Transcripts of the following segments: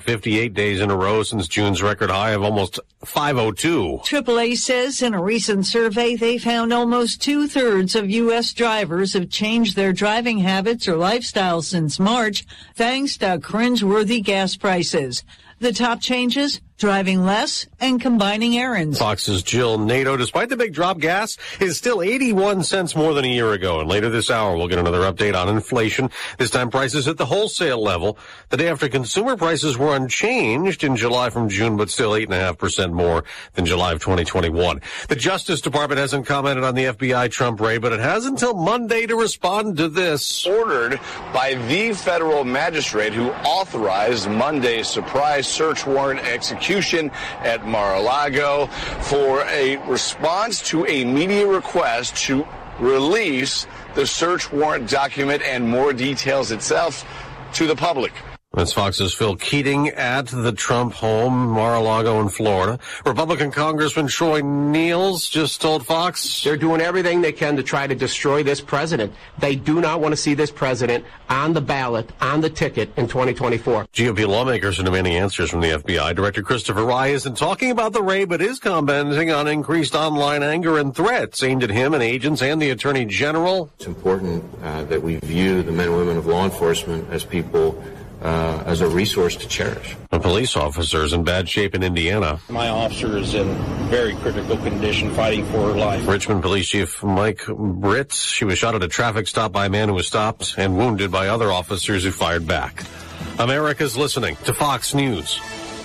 58 days in a row since June's record high of almost 502. AAA says in a recent survey they found almost two-thirds of U.S. drivers have changed their driving habits or lifestyle since March, thanks to cringeworthy gas prices. The top changes? Driving less and combining errands. Fox's Jill Nato, despite the big drop, gas is still 81 cents more than a year ago. And later this hour, we'll get another update on inflation. This time, prices at the wholesale level. The day after consumer prices were unchanged in July from June, but still 8.5% more than July of 2021. The Justice Department hasn't commented on the FBI Trump raid, but it has until Monday to respond to this. Ordered by the federal magistrate who authorized Monday's surprise search warrant execution at Mar-a-Lago for a response to a media request to release the search warrant document and more details itself to the public. That's Fox's Phil Keating at the Trump home, Mar-a-Lago in Florida. Republican Congressman Troy Niels just told Fox they're doing everything they can to try to destroy this president. They do not want to see this president on the ballot, on the ticket in 2024. GOP lawmakers are demanding answers from the FBI. Director Christopher Wray isn't talking about the raid, but is commenting on increased online anger and threats aimed at him and agents and the Attorney General. It's important that we view the men and women of law enforcement as people as a resource to cherish. A police officer is in bad shape in Indiana. My officer is in very critical condition, fighting for her life. Richmond Police Chief Mike Britt. She was shot at a traffic stop by a man who was stopped and wounded by other officers who fired back. America's listening to Fox News.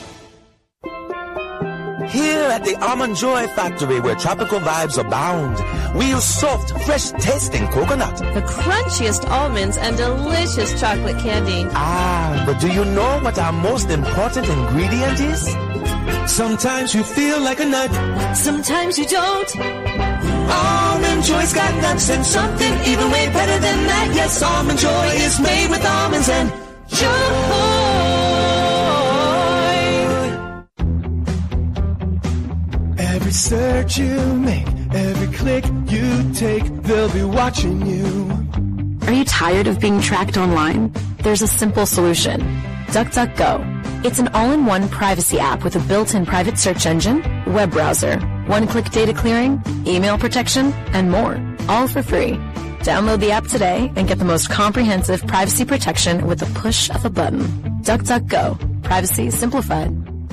Here at the Almond Joy Factory, where tropical vibes abound, we use soft, fresh-tasting coconut. The crunchiest almonds and delicious chocolate candy. Ah, but do you know what our most important ingredient is? Sometimes you feel like a nut. Sometimes you don't. Almond Joy's got nuts and something even way better than that. Yes, Almond Joy is made with almonds and joy. Every search you make, every click you take, they'll be watching you. Are you tired of being tracked online? There's a simple solution. DuckDuckGo. It's an all-in-one privacy app with a built-in private search engine, web browser, one-click data clearing, email protection, and more. All for free. Download the app today and get the most comprehensive privacy protection with the push of a button. DuckDuckGo. Privacy simplified.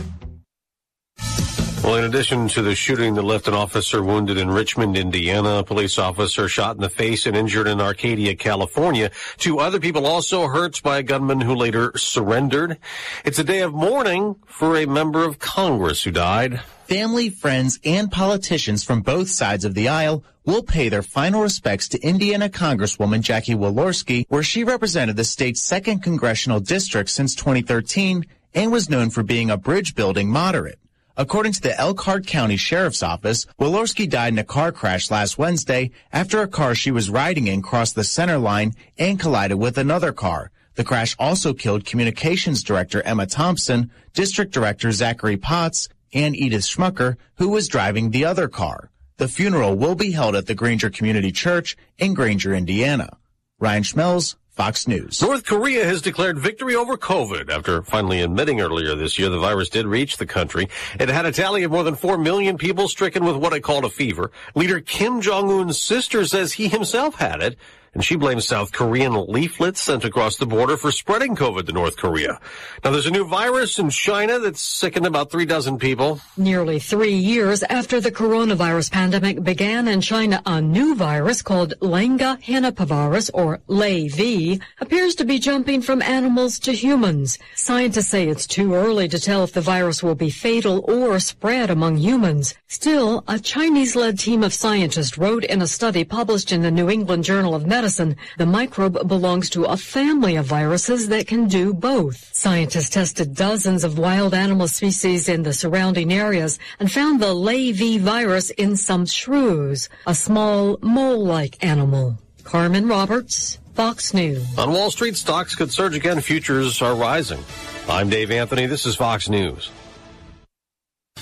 Well, in addition to the shooting that left an officer wounded in Richmond, Indiana, a police officer shot in the face and injured in Arcadia, California, 2 other people also hurt by a gunman who later surrendered. It's a day of mourning for a member of Congress who died. Family, friends, and politicians from both sides of the aisle will pay their final respects to Indiana Congresswoman Jackie Walorski, where she represented the state's 2nd congressional district since 2013 and was known for being a bridge-building moderate. According to the Elkhart County Sheriff's Office, Walorski died in a car crash last Wednesday after a car she was riding in crossed the center line and collided with another car. The crash also killed Communications Director Emma Thompson, District Director Zachary Potts, and Edith Schmucker, who was driving the other car. The funeral will be held at the Granger Community Church in Granger, Indiana. Ryan Schmelz, Fox News. North Korea has declared victory over COVID after finally admitting earlier this year the virus did reach the country. It had a tally of more than 4 million people stricken with what it called a fever. Leader Kim Jong-un's sister says he himself had it, and she blames South Korean leaflets sent across the border for spreading COVID to North Korea. Now, there's a new virus in China that's sickened about 36 people. Nearly 3 years after the coronavirus pandemic began in China, a new virus called Lengha-Hanapavirus, or LayV, appears to be jumping from animals to humans. Scientists say it's too early to tell if the virus will be fatal or spread among humans. Still, a Chinese-led team of scientists wrote in a study published in the New England Journal of Medicine, the microbe belongs to a family of viruses that can do both. Scientists tested dozens of wild animal species in the surrounding areas and found the LayV virus in some shrews, a small mole-like animal. Carmen Roberts, Fox News. On Wall Street, stocks could surge again. Futures are rising. I'm Dave Anthony. This is Fox News.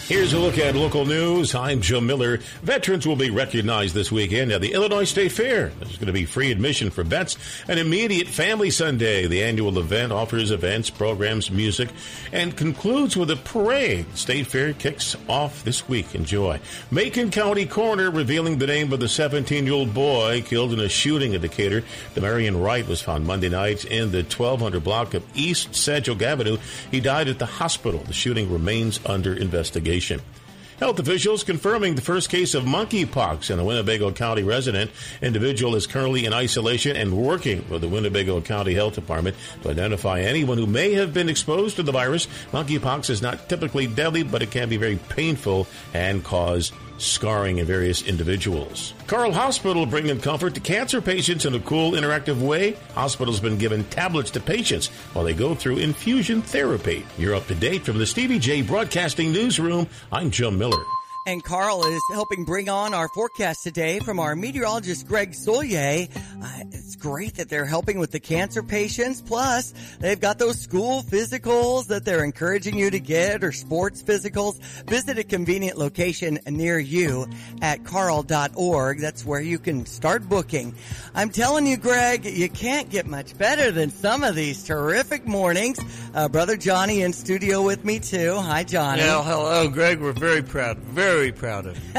Here's a look at local news. I'm Joe Miller. Veterans will be recognized this weekend at the Illinois State Fair. There's going to be free admission for vets. An immediate family Sunday. The annual event offers events, programs, music, and concludes with a parade. State Fair kicks off this week. Enjoy. Macon County Coroner revealing the name of the 17-year-old boy killed in a shooting in Decatur. Demarion Wright was found Monday night in the 1200 block of East Sedgwick Avenue. He died at the hospital. The shooting remains under investigation. Health officials confirming the first case of monkeypox in a Winnebago County resident. Individual is currently in isolation and working with the Winnebago County Health Department to identify anyone who may have been exposed to the virus. Monkeypox is not typically deadly, but it can be very painful and cause scarring in various individuals. Carle Hospital bringing comfort to cancer patients in a cool, interactive way. Hospital's been giving tablets to patients while they go through infusion therapy. You're up to date from the Stevie J Broadcasting Newsroom. I'm Joe Miller. And Carl is helping bring on our forecast today from our meteorologist, Greg Solier. It's great that they're helping with the cancer patients. Plus, they've got those school physicals that they're encouraging you to get, or sports physicals. Visit a convenient location near you at carle.org. That's where you can start booking. I'm telling you, Greg, you can't get much better than some of these terrific mornings. Brother Johnny in studio with me, too. Hi, Johnny. Yeah, hello, Greg. We're very proud of you.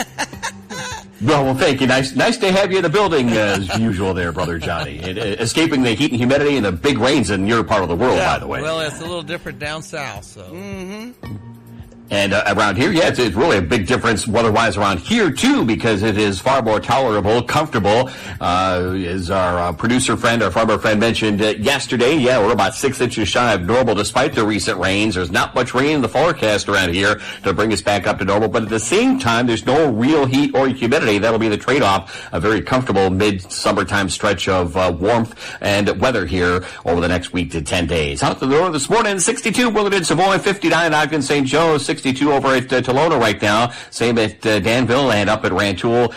Well, thank you. Nice to have you in the building as usual there, Brother Johnny. Escaping the heat and humidity and the big rains in your part of the world, by the way. Well, it's a little different down south, so. Mm-hmm. And around here, it's really a big difference weather-wise around here, too, because it is far more tolerable, comfortable. As our producer friend, our farmer friend mentioned yesterday, we're about 6 inches shy of normal despite the recent rains. There's not much rain in the forecast around here to bring us back up to normal, but at the same time, there's no real heat or humidity. That'll be the trade-off. A very comfortable mid-summertime stretch of warmth and weather here over the next week to 10 days. Out the door this morning, 62 Willard and Savoy, 59 Ogden St. Joe, 62 over at Tolona right now. Same at Danville and up at Rantoul.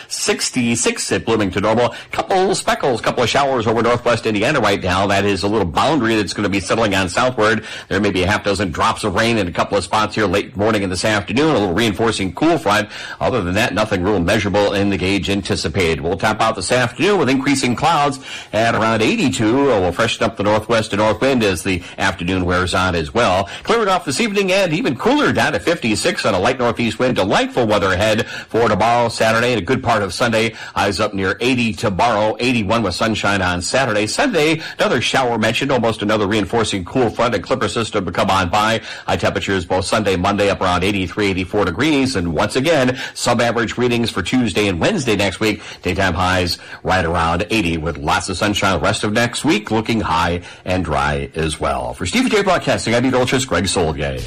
66 at Bloomington Normal. Couple speckles, couple of showers over northwest Indiana right now. That is a little boundary that's going to be settling on southward. There may be a half dozen drops of rain in a couple of spots here late morning and this afternoon. A little reinforcing cool front. Other than that, nothing real measurable in the gauge anticipated. We'll top out this afternoon with increasing clouds at around 82. We'll freshen up the northwest and north wind as the afternoon wears on as well. Clearing off this evening and even cooler down to 56 on a light northeast wind. Delightful weather ahead for tomorrow, Saturday, and a good part of Sunday. Highs up near 80 tomorrow, 81 with sunshine on Saturday. Sunday, another shower mentioned, almost another reinforcing cool front and clipper system to come on by. High temperatures both Sunday, Monday up around 83, 84 degrees. And once again, sub-average readings for Tuesday and Wednesday next week. Daytime highs right around 80 with lots of sunshine. The rest of next week looking high and dry as well. For Stevie J Broadcasting, I'm meteorologist Greg Solier.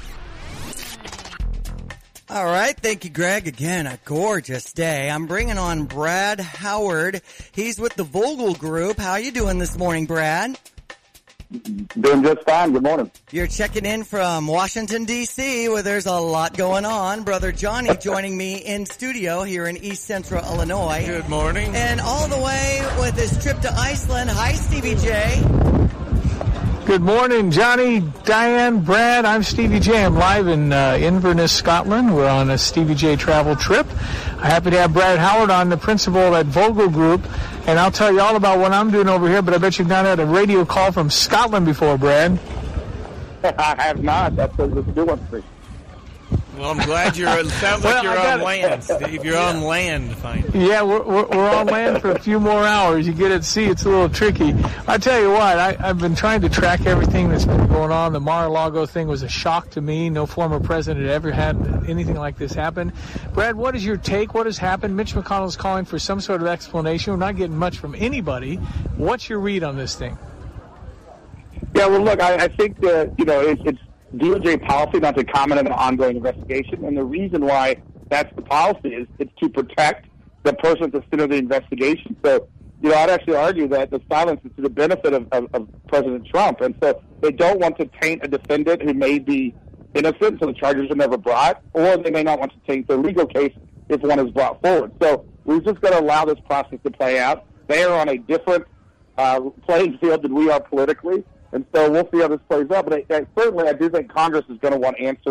All right. Thank you, Greg. Again, a gorgeous day. I'm bringing on Brad Howard. He's with the Vogel Group. How you doing this morning, Brad? Doing just fine. Good morning. You're checking in from Washington, D.C., where there's a lot going on. Brother Johnny joining me in studio here in East Central Illinois. Good morning. And all the way with his trip to Iceland. Hi, Stevie J. Good morning, Johnny, Diane, Brad. I'm Stevie J. I'm live in Inverness, Scotland. We're on a Stevie J travel trip. I'm happy to have Brad Howard on, the principal at Vogel Group. And I'll tell you all about what I'm doing over here, but I bet you've not had a radio call from Scotland before, Brad. I have not. That's a good one for me. Well, I'm glad it sounds like you're on land, Steve. You're on land, finally. Yeah, we're on land for a few more hours. You get at sea, it's a little tricky. I tell you what, I've been trying to track everything that's been going on. The Mar-a-Lago thing was a shock to me. No former president had ever had anything like this happen. Brad, what is your take? What has happened? Mitch McConnell's calling for some sort of explanation. We're not getting much from anybody. What's your read on this thing? Yeah, well, look, I think that, it's DOJ policy not to comment on an ongoing investigation, and the reason why that's the policy is it's to protect the person at the center of the investigation. So, I'd actually argue that the silence is to the benefit of President Trump, and so they don't want to taint a defendant who may be innocent, so the charges are never brought, or they may not want to taint the legal case if one is brought forward. So we've just got to allow this process to play out. They are on a different playing field than we are politically. And so we'll see how this plays out. But certainly I do think Congress is going to want answers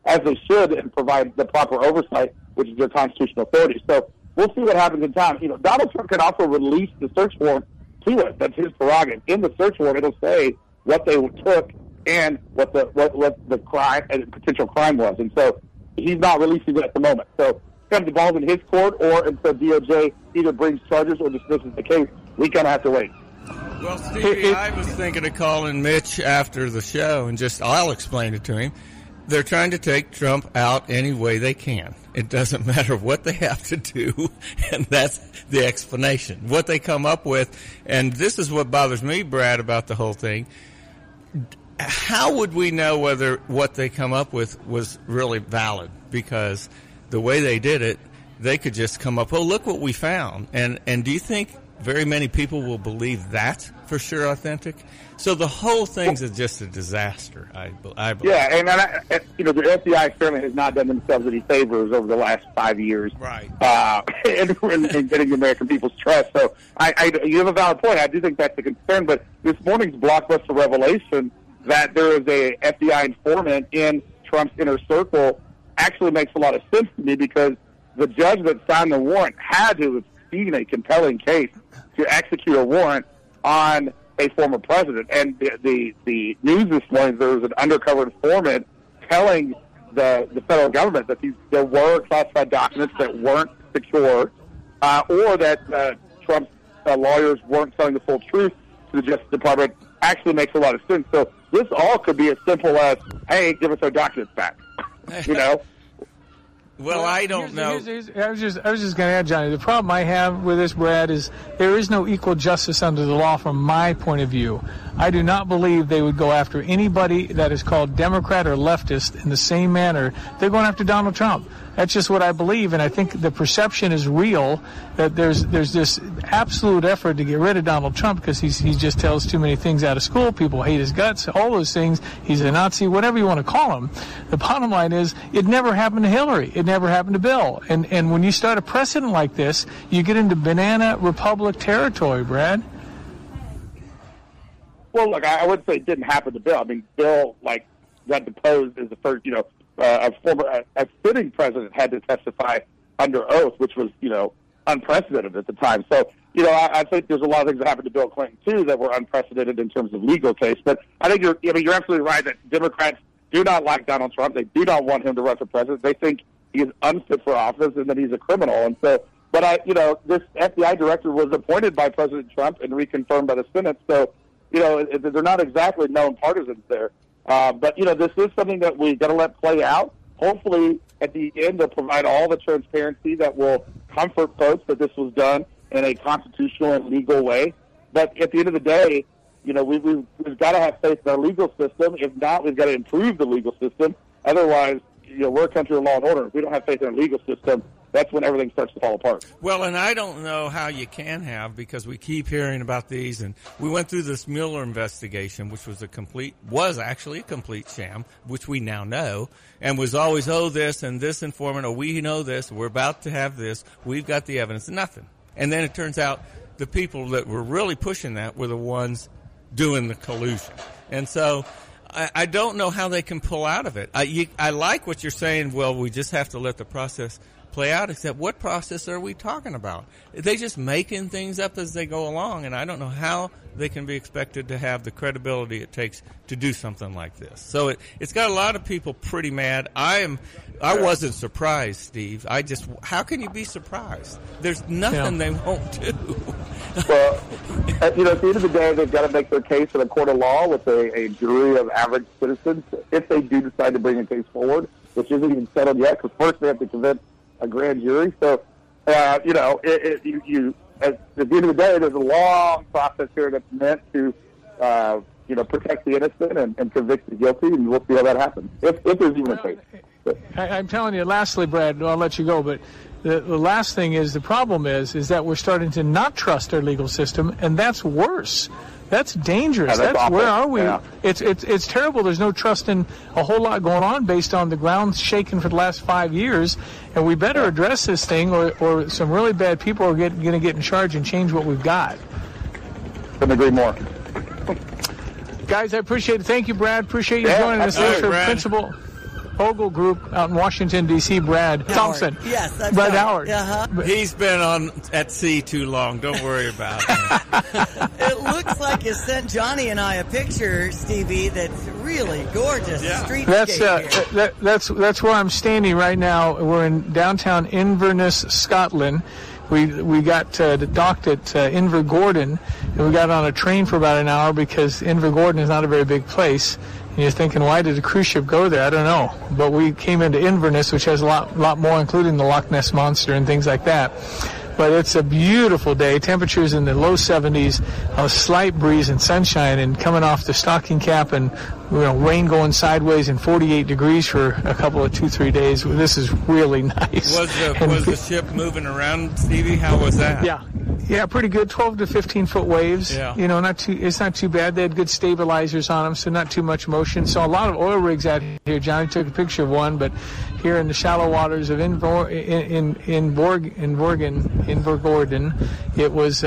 as they should, and provide the proper oversight, which is their constitutional authority. So we'll see what happens in time. Donald Trump can also release the search warrant to it. That's his prerogative. In the search warrant, it'll say what they took and what the crime and potential crime was. And so he's not releasing it at the moment. So kind of the ball's in his court, or until DOJ either brings charges or dismisses the case, we kind of have to wait. Well, Stevie, I was thinking of calling Mitch after the show and I'll explain it to him. They're trying to take Trump out any way they can. It doesn't matter what they have to do, and that's the explanation. What they come up with, and this is what bothers me, Brad, about the whole thing. How would we know whether what they come up with was really valid? Because the way they did it, they could just come up, look what we found. And do you think very many people will believe that's for sure authentic? So the whole thing's just a disaster, I believe. Yeah, and the FBI certainly has not done themselves any favors over the last 5 years. Right. In getting the American people's trust. So you have a valid point. I do think that's a concern. But this morning's blockbuster revelation that there is a FBI informant in Trump's inner circle actually makes a lot of sense to me, because the judge that signed the warrant had to have seen a compelling case to execute a warrant on a former president. And the news this morning, there was an undercover informant telling the federal government that there were classified documents that weren't secure, or that Trump's lawyers weren't telling the full truth to the Justice Department, actually makes a lot of sense. So this all could be as simple as, hey, give us our documents back. Well, I don't know. I was just going to add, Johnny, the problem I have with this, Brad, is there is no equal justice under the law from my point of view. I do not believe they would go after anybody that is called Democrat or leftist in the same manner they're going after Donald Trump. That's just what I believe, and I think the perception is real that there's this absolute effort to get rid of Donald Trump because he just tells too many things out of school. People hate his guts, all those things. He's a Nazi, whatever you want to call him. The bottom line is it never happened to Hillary. It never happened to Bill. And when you start a precedent like this, you get into banana republic territory, Brad. Well, look, I would say it didn't happen to Bill. I mean, Bill, got deposed as the first, a sitting president had to testify under oath, which was, unprecedented at the time. So, I think there's a lot of things that happened to Bill Clinton, too, that were unprecedented in terms of legal case. But I think you're absolutely right that Democrats do not like Donald Trump. They do not want him to run for president. They think he is unfit for office and that he's a criminal. And so, this FBI director was appointed by President Trump and reconfirmed by the Senate. So, they're not exactly known partisans there. But this is something that we've got to let play out. Hopefully, at the end, they'll provide all the transparency that will comfort folks that this was done in a constitutional and legal way. But at the end of the day, we've got to have faith in our legal system. If not, we've got to improve the legal system. Otherwise, we're a country of law and order. If we don't have faith in our legal system, that's when everything starts to fall apart. Well, and I don't know how you can have, because we keep hearing about these, and we went through this Mueller investigation, which was actually a complete sham, which we now know, and was always, this and this informant, we know this, we're about to have this, we've got the evidence, nothing. And then it turns out the people that were really pushing that were the ones doing the collusion. And so I don't know how they can pull out of it. I like what you're saying, we just have to let the process play out, except what process are we talking about? They just making things up as they go along, and I don't know how they can be expected to have the credibility it takes to do something like this. So it's got a lot of people pretty mad. I wasn't surprised, Steve. How can you be surprised? There's nothing they won't do. Well, at the end of the day, they've got to make their case in a court of law with a jury of average citizens if they do decide to bring a case forward, which isn't even settled yet, because first they have to convince a grand jury. So, at the end of the day, there's a long process here that's meant to, protect the innocent and convict the guilty, and we'll see how that happens, if there's even a case. I'm telling you, lastly, Brad, I'll let you go, but the last thing is, the problem is that we're starting to not trust our legal system, and that's worse. That's dangerous. That's where are we? Yeah. It's terrible. There's no trust in a whole lot going on based on the ground shaking for the last 5 years, and we better address this thing, or some really bad people are going to get in charge and change what we've got. Couldn't agree more. Guys, I appreciate it. Thank you, Brad. Appreciate you joining us. Thanks for Principal. Ogle Group out in Washington, D.C., Brad Howard. Thompson. Yes, that's Brad Howard. Uh-huh. He's been at sea too long. Don't worry about it. It looks like you sent Johnny and I a picture, Stevie, that's really gorgeous. Streetscape here. That's where I'm standing right now. We're in downtown Inverness, Scotland. We got docked at Invergordon, and we got on a train for about an hour because Invergordon is not a very big place. And you're thinking, why did a cruise ship go there? I don't know. But we came into Inverness, which has a lot more, including the Loch Ness Monster and things like that. But it's a beautiful day. Temperatures in the low 70s, a slight breeze and sunshine, and coming off the stocking cap and rain going sideways and 48 degrees for a couple of 2-3 days. This is really nice. Was the ship moving around, Stevie? How was that? Yeah, pretty good. 12 to 15 foot waves. Yeah. It's not too bad. They had good stabilizers on them, so not too much motion. So a lot of oil rigs out here. Johnny took a picture of one, but here in the shallow waters of Invergordon, it was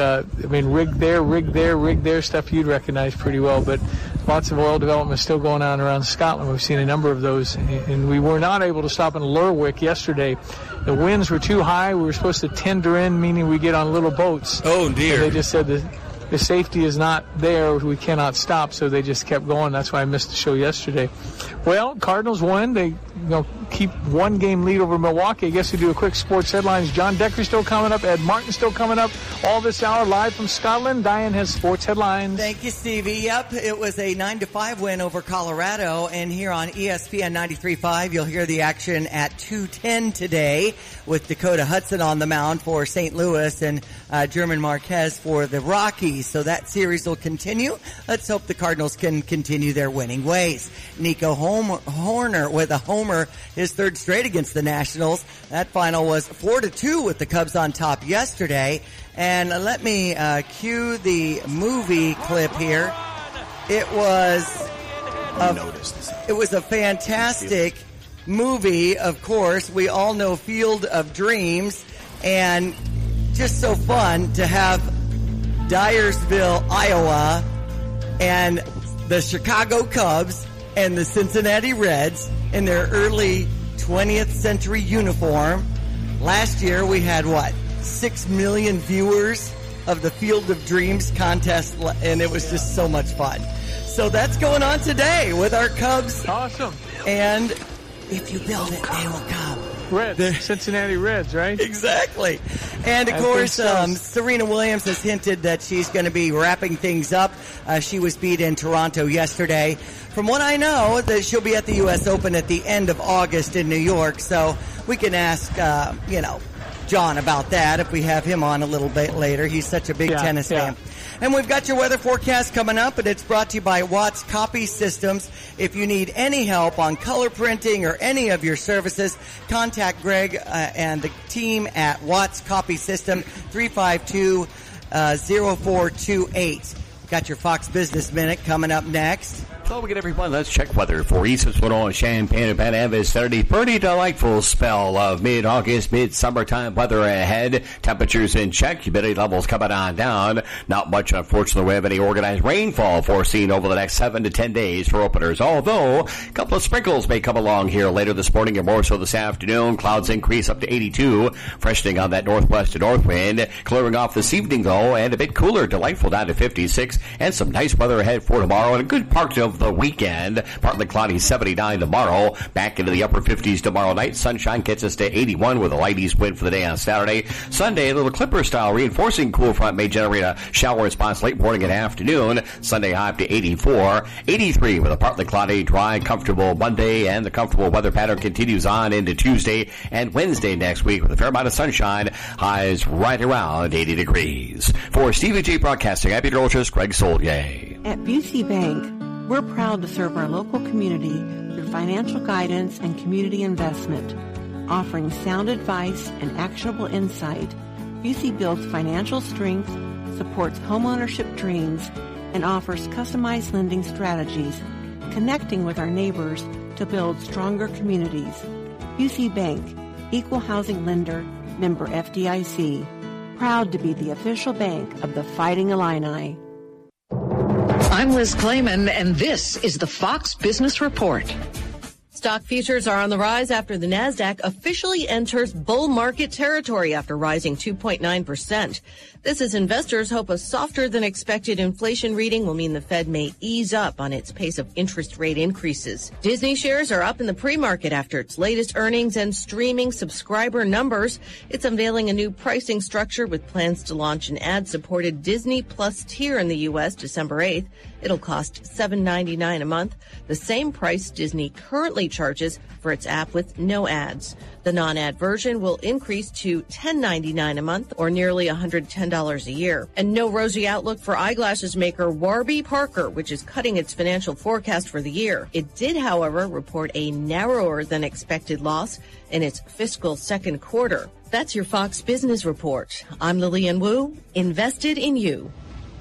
rig there, stuff you'd recognize pretty well. But lots of oil development still going on around Scotland. We've seen a number of those, and we were not able to stop in Lerwick yesterday. The winds were too high. We were supposed to tender in, meaning we get on little boats. Oh, dear. And they just said the safety is not there. We cannot stop, so they just kept going. That's why I missed the show yesterday. Well, Cardinals won. They keep one game lead over Milwaukee. I guess we do a quick sports headlines. John Decker still coming up. Ed Martin still coming up. All this hour live from Scotland. Diane has sports headlines. Thank you, Stevie. Yep, it was a 9-5 win over Colorado. And here on ESPN 93.5, you'll hear the action at 2:10 today with Dakota Hudson on the mound for St. Louis and German Marquez for the Rockies. So that series will continue. Let's hope the Cardinals can continue their winning ways. Nico Horner with a homer, his third straight against the Nationals. That final was 4-2 with the Cubs on top yesterday. And let me cue the movie clip here. It was a fantastic movie, of course. We all know Field of Dreams, and just so fun to have Dyersville, Iowa, and the Chicago Cubs and the Cincinnati Reds in their early 20th century uniform. Last year we had 6 million viewers of the Field of Dreams contest, and it was just so much fun. So that's going on today with our Cubs. Awesome. And if you build it, they will come. Reds, Cincinnati Reds, right? Exactly. And, of course, Serena Williams has hinted that she's going to be wrapping things up. She was beat in Toronto yesterday. From what I know, that she'll be at the U.S. Open at the end of August in New York. So we can ask, John about that if we have him on a little bit later. He's such a big tennis fan. And we've got your weather forecast coming up, and it's brought to you by Watts Copy Systems. If you need any help on color printing or any of your services, contact Greg and the team at Watts Copy System, 352-0428. Got your Fox Business Minute coming up next. Well, we get everyone. Let's check weather for East Winona, Champaign, and Pan Am. Saturday, pretty delightful spell of mid-August, mid-summertime weather ahead. Temperatures in check. Humidity levels coming on down. Not much, unfortunately, we have any organized rainfall foreseen over the next 7 to 10 days for openers. Although, a couple of sprinkles may come along here later this morning and more so this afternoon. Clouds increase up to 82, freshening on that northwest to north wind. Clearing off this evening, though, and a bit cooler, delightful down to 56. And some nice weather ahead for tomorrow and a good part of the weekend. Partly cloudy, 79 tomorrow. Back into the upper 50s tomorrow night. Sunshine gets us to 81 with a light east wind for the day on Saturday. Sunday, a little Clipper style reinforcing cool front may generate a shower response late morning and afternoon. Sunday high up to 84. 83 with a partly cloudy, dry, comfortable Monday, and the comfortable weather pattern continues on into Tuesday and Wednesday next week with a fair amount of sunshine. Highs right around 80 degrees. For Stevie J Broadcasting, I'm meteorologist Greg Solier. At Busey Bank, we're proud to serve our local community through financial guidance and community investment. Offering sound advice and actionable insight, Busey builds financial strength, supports homeownership dreams, and offers customized lending strategies, connecting with our neighbors to build stronger communities. Busey Bank, Equal Housing Lender, member FDIC. Proud to be the official bank of the Fighting Illini. I'm Liz Clayman, and this is the Fox Business Report. Stock futures are on the rise after the Nasdaq officially enters bull market territory after rising 2.9%. This as investors hope a softer than expected inflation reading will mean the Fed may ease up on its pace of interest rate increases. Disney shares are up in the pre-market after its latest earnings and streaming subscriber numbers. It's unveiling a new pricing structure with plans to launch an ad-supported Disney Plus tier in the U.S. December 8th. It'll cost $7.99 a month, the same price Disney currently charges for its app with no ads. The non-ad version will increase to $10.99 a month, or nearly $110 a year. And no rosy outlook for eyeglasses maker Warby Parker, which is cutting its financial forecast for the year. It did, however, report a narrower than expected loss in its fiscal second quarter. That's your Fox Business Report. I'm Lillian Wu, invested in you.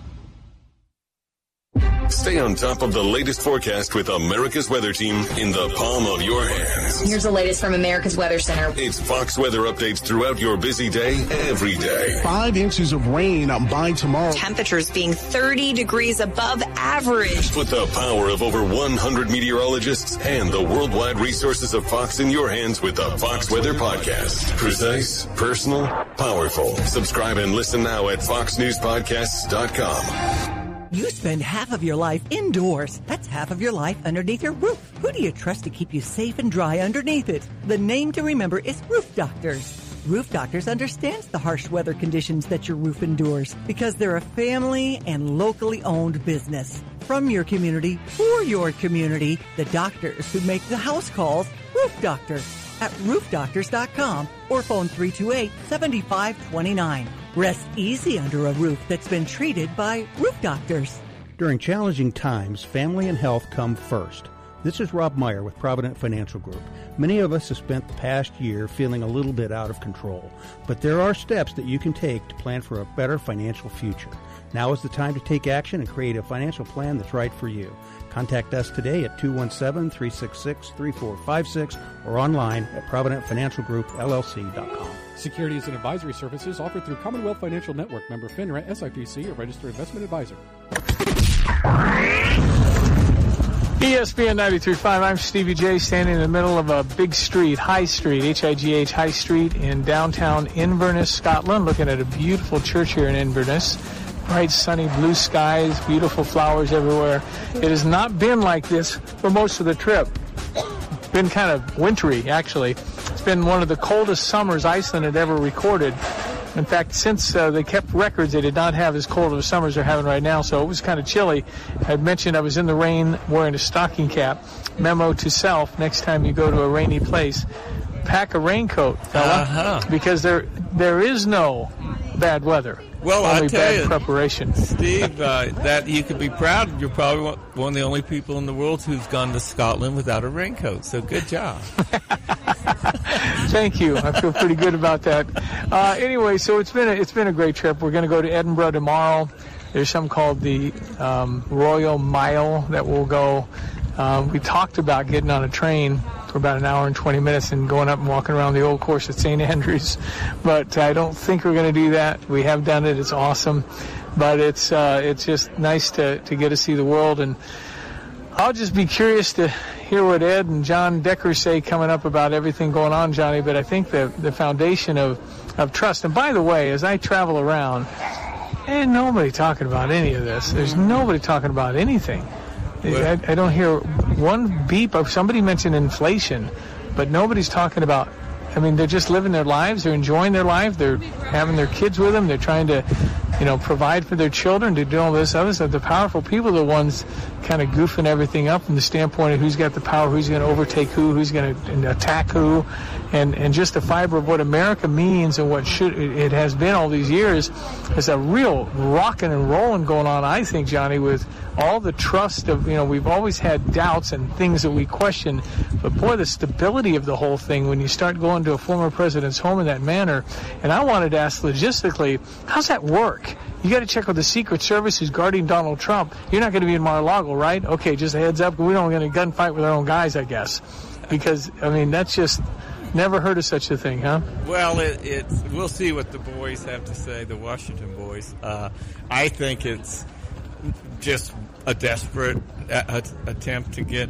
Stay on top of the latest forecast with America's Weather Team in the palm of your hands. Here's the latest from America's Weather Center. It's Fox weather updates throughout your busy day, every day. 5 inches of rain by tomorrow. Temperatures being 30 degrees above average. Put the power of over 100 meteorologists and the worldwide resources of Fox in your hands with the Fox Weather Podcast. Precise, personal, powerful. Subscribe and listen now at foxnewspodcasts.com. You spend half of your life indoors. That's half of your life underneath your roof. Who do you trust to keep you safe and dry underneath it? The name to remember is Roof Doctors. Roof Doctors understands the harsh weather conditions that your roof endures because they're a family and locally owned business. From your community, for your community, the doctors who make the house calls, Roof Doctors, at roofdoctors.com or phone 328-7529. Rest easy under a roof that's been treated by Roof Doctors. During challenging times, family and health come first. This is Rob Meyer with Provident Financial Group. Many of us have spent the past year feeling a little bit out of control, but there are steps that you can take to plan for a better financial future. Now is the time to take action and create a financial plan that's right for you. Contact us today at 217-366-3456 or online at ProvidentFinancialGroupLLC.com. Securities and advisory services offered through Commonwealth Financial Network, member FINRA, SIPC, a registered investment advisor. ESPN 93.5, I'm Stevie J, standing in the middle of a big street, High Street, H-I-G-H, High Street in downtown Inverness, Scotland, looking at a beautiful church here in Inverness. Bright, sunny, blue skies, beautiful flowers everywhere. It has not been like this for most of the trip. It's been kind of wintry, actually. It's been one of the coldest summers Iceland had ever recorded. In fact, since they kept records, they did not have as cold of a summer as they're having right now, so it was kind of chilly. I mentioned I was in the rain wearing a stocking cap. Memo to self, next time you go to a rainy place, pack a raincoat, fella, because there is no bad weather. Well, only I tell bad you, preparation. Steve, that you could be proud. You're probably one of the only people in the world who's gone to Scotland without a raincoat. So good job. Thank you. I feel pretty good about that. Anyway, so it's been a great trip. We're going to go to Edinburgh tomorrow. There's something called the Royal Mile that we'll go. We talked about getting on a train for about an hour and 20 minutes and going up and walking around the old course at St. Andrews. But I don't think we're going to do that. We have done it. It's awesome. But it's just nice to get to see the world. And I'll just be curious to hear what Ed and John Decker say coming up about everything going on, Johnny. But I think the foundation of trust. And by the way, as I travel around, ain't nobody talking about any of this. There's nobody talking about anything. I don't hear one beep of somebody mentioned inflation, but nobody's talking about. I mean, they're just living their lives. They're enjoying their life. They're having their kids with them. They're trying to, provide for their children, to do all this other stuff. The powerful people are the ones kind of goofing everything up from the standpoint of who's got the power, who's going to overtake who's going to attack who, and just the fiber of what America means and what it has been all these years is a real rocking and rolling going on, I think, Johnny, with all the trust of, we've always had doubts and things that we question, but boy, the stability of the whole thing when you start going to a former president's home in that manner. And I wanted to ask logistically, how's that work? You got to check with the Secret Service who's guarding Donald Trump. You're not going to be in Mar-a-Lago, right? Okay, just a heads up. We don't going to gunfight with our own guys, I guess. Because, that's just never heard of such a thing, huh? Well, we'll see what the boys have to say, the Washington boys. I think it's just a desperate attempt to get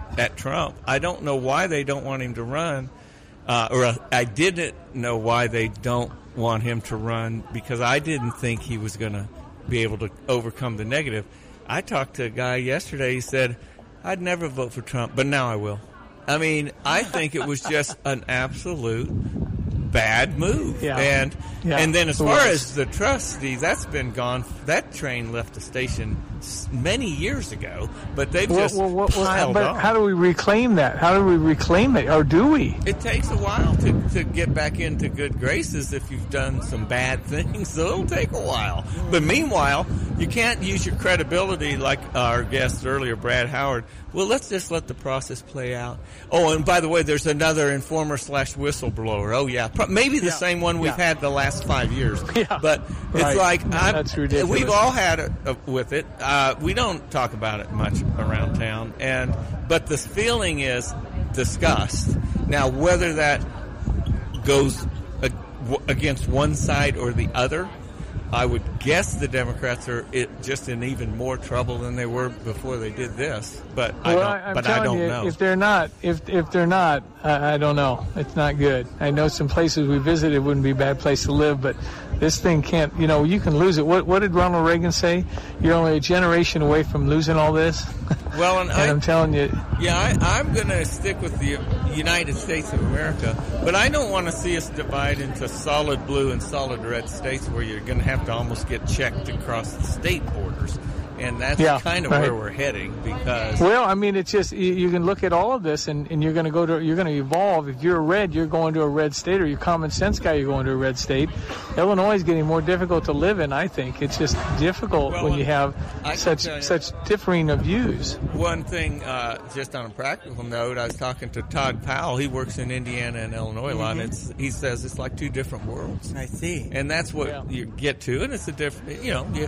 at Trump. I don't know why they don't want him to run, or I didn't know why they don't want him to run, because I didn't think he was going to be able to overcome the negative. I talked to a guy yesterday. He said, I'd never vote for Trump, but now I will. I mean, I think it was just an absolute bad move. Yeah. And then as far was. as the trustees, that's been gone. That train left the station many years ago, but they've just piled but on. how do we reclaim that? How do we reclaim it, or do we? It takes a while to get back into good graces if you've done some bad things, so it'll take a while. But meanwhile, you can't use your credibility like our guest earlier, Brad Howard. Well, let's just let the process play out. Oh, and by the way, there's another informer/whistleblower. Oh, yeah. Maybe the same one we've had the last 5 years. Yeah. But it's like, that's ridiculous. We've all had it with it. We don't talk about it much around town. But the feeling is disgust. Now, whether that goes against one side or the other, I would guess the Democrats are just in even more trouble than they were before they did this. But I don't know. If they're not, I don't know. It's not good. I know some places we visited wouldn't be a bad place to live, but this thing can't. You can lose it. What did Ronald Reagan say? You're only a generation away from losing all this. Well, and I'm telling you. Yeah, I'm going to stick with the United States of America, but I don't want to see us divide into solid blue and solid red states where you're going to have to almost get checked across the state borders. And that's kind of where we're heading, because... Well, I mean, it's just, you can look at all of this, and you're going to evolve. If you're a red, you're going to a red state, or you're a common sense guy, you're going to a red state. Illinois is getting more difficult to live in, I think. It's just difficult when you have such differing of views. One thing, just on a practical note, I was talking to Todd Powell. He works in Indiana and Illinois a lot, and he says it's like two different worlds. I see. And that's what you get to, and it's a different,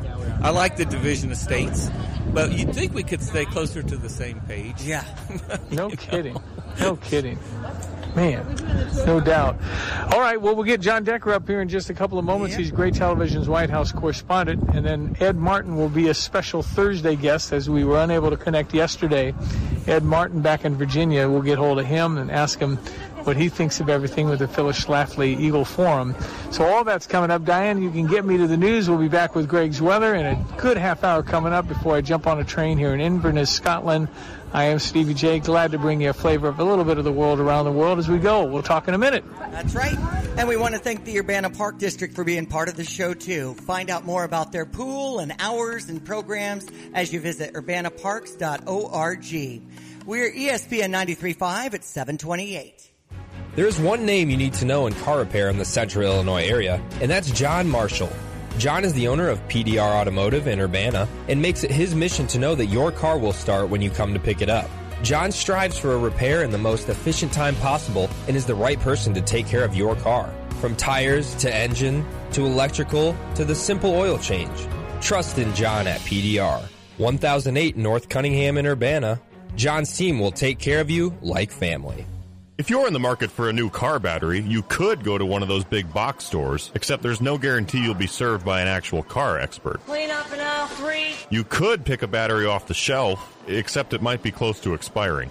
I like the division of states. But you'd think we could stay closer to the same page. Yeah. No kidding. No kidding. Man, no doubt. All right, well, we'll get John Decker up here in just a couple of moments. He's Gray Television's White House correspondent. And then Ed Martin will be a special Thursday guest, as we were unable to connect yesterday. Ed Martin back in Virginia, we'll get hold of him and ask him what he thinks of everything with the Phyllis Schlafly Eagle Forum. So all that's coming up. Diane, you can get me to the news. We'll be back with Greg's weather in a good half hour coming up before I jump on a train here in Inverness, Scotland. I am Stevie J, glad to bring you a flavor of a little bit of the world around the world as we go. We'll talk in a minute. That's right. And we want to thank the Urbana Park District for being part of the show, too. Find out more about their pool and hours and programs as you visit urbanaparks.org. We're ESPN 93.5 at 728. There is one name you need to know in car repair in the Central Illinois area, and that's John Marshall. John is the owner of PDR Automotive in Urbana and makes it his mission to know that your car will start when you come to pick it up. John strives for a repair in the most efficient time possible and is the right person to take care of your car. From tires to engine to electrical to the simple oil change. Trust in John at PDR. 1008 North Cunningham in Urbana. John's team will take care of you like family. If you're in the market for a new car battery, you could go to one of those big box stores, except there's no guarantee you'll be served by an actual car expert. Clean up in aisle 3. You could pick a battery off the shelf, except it might be close to expiring.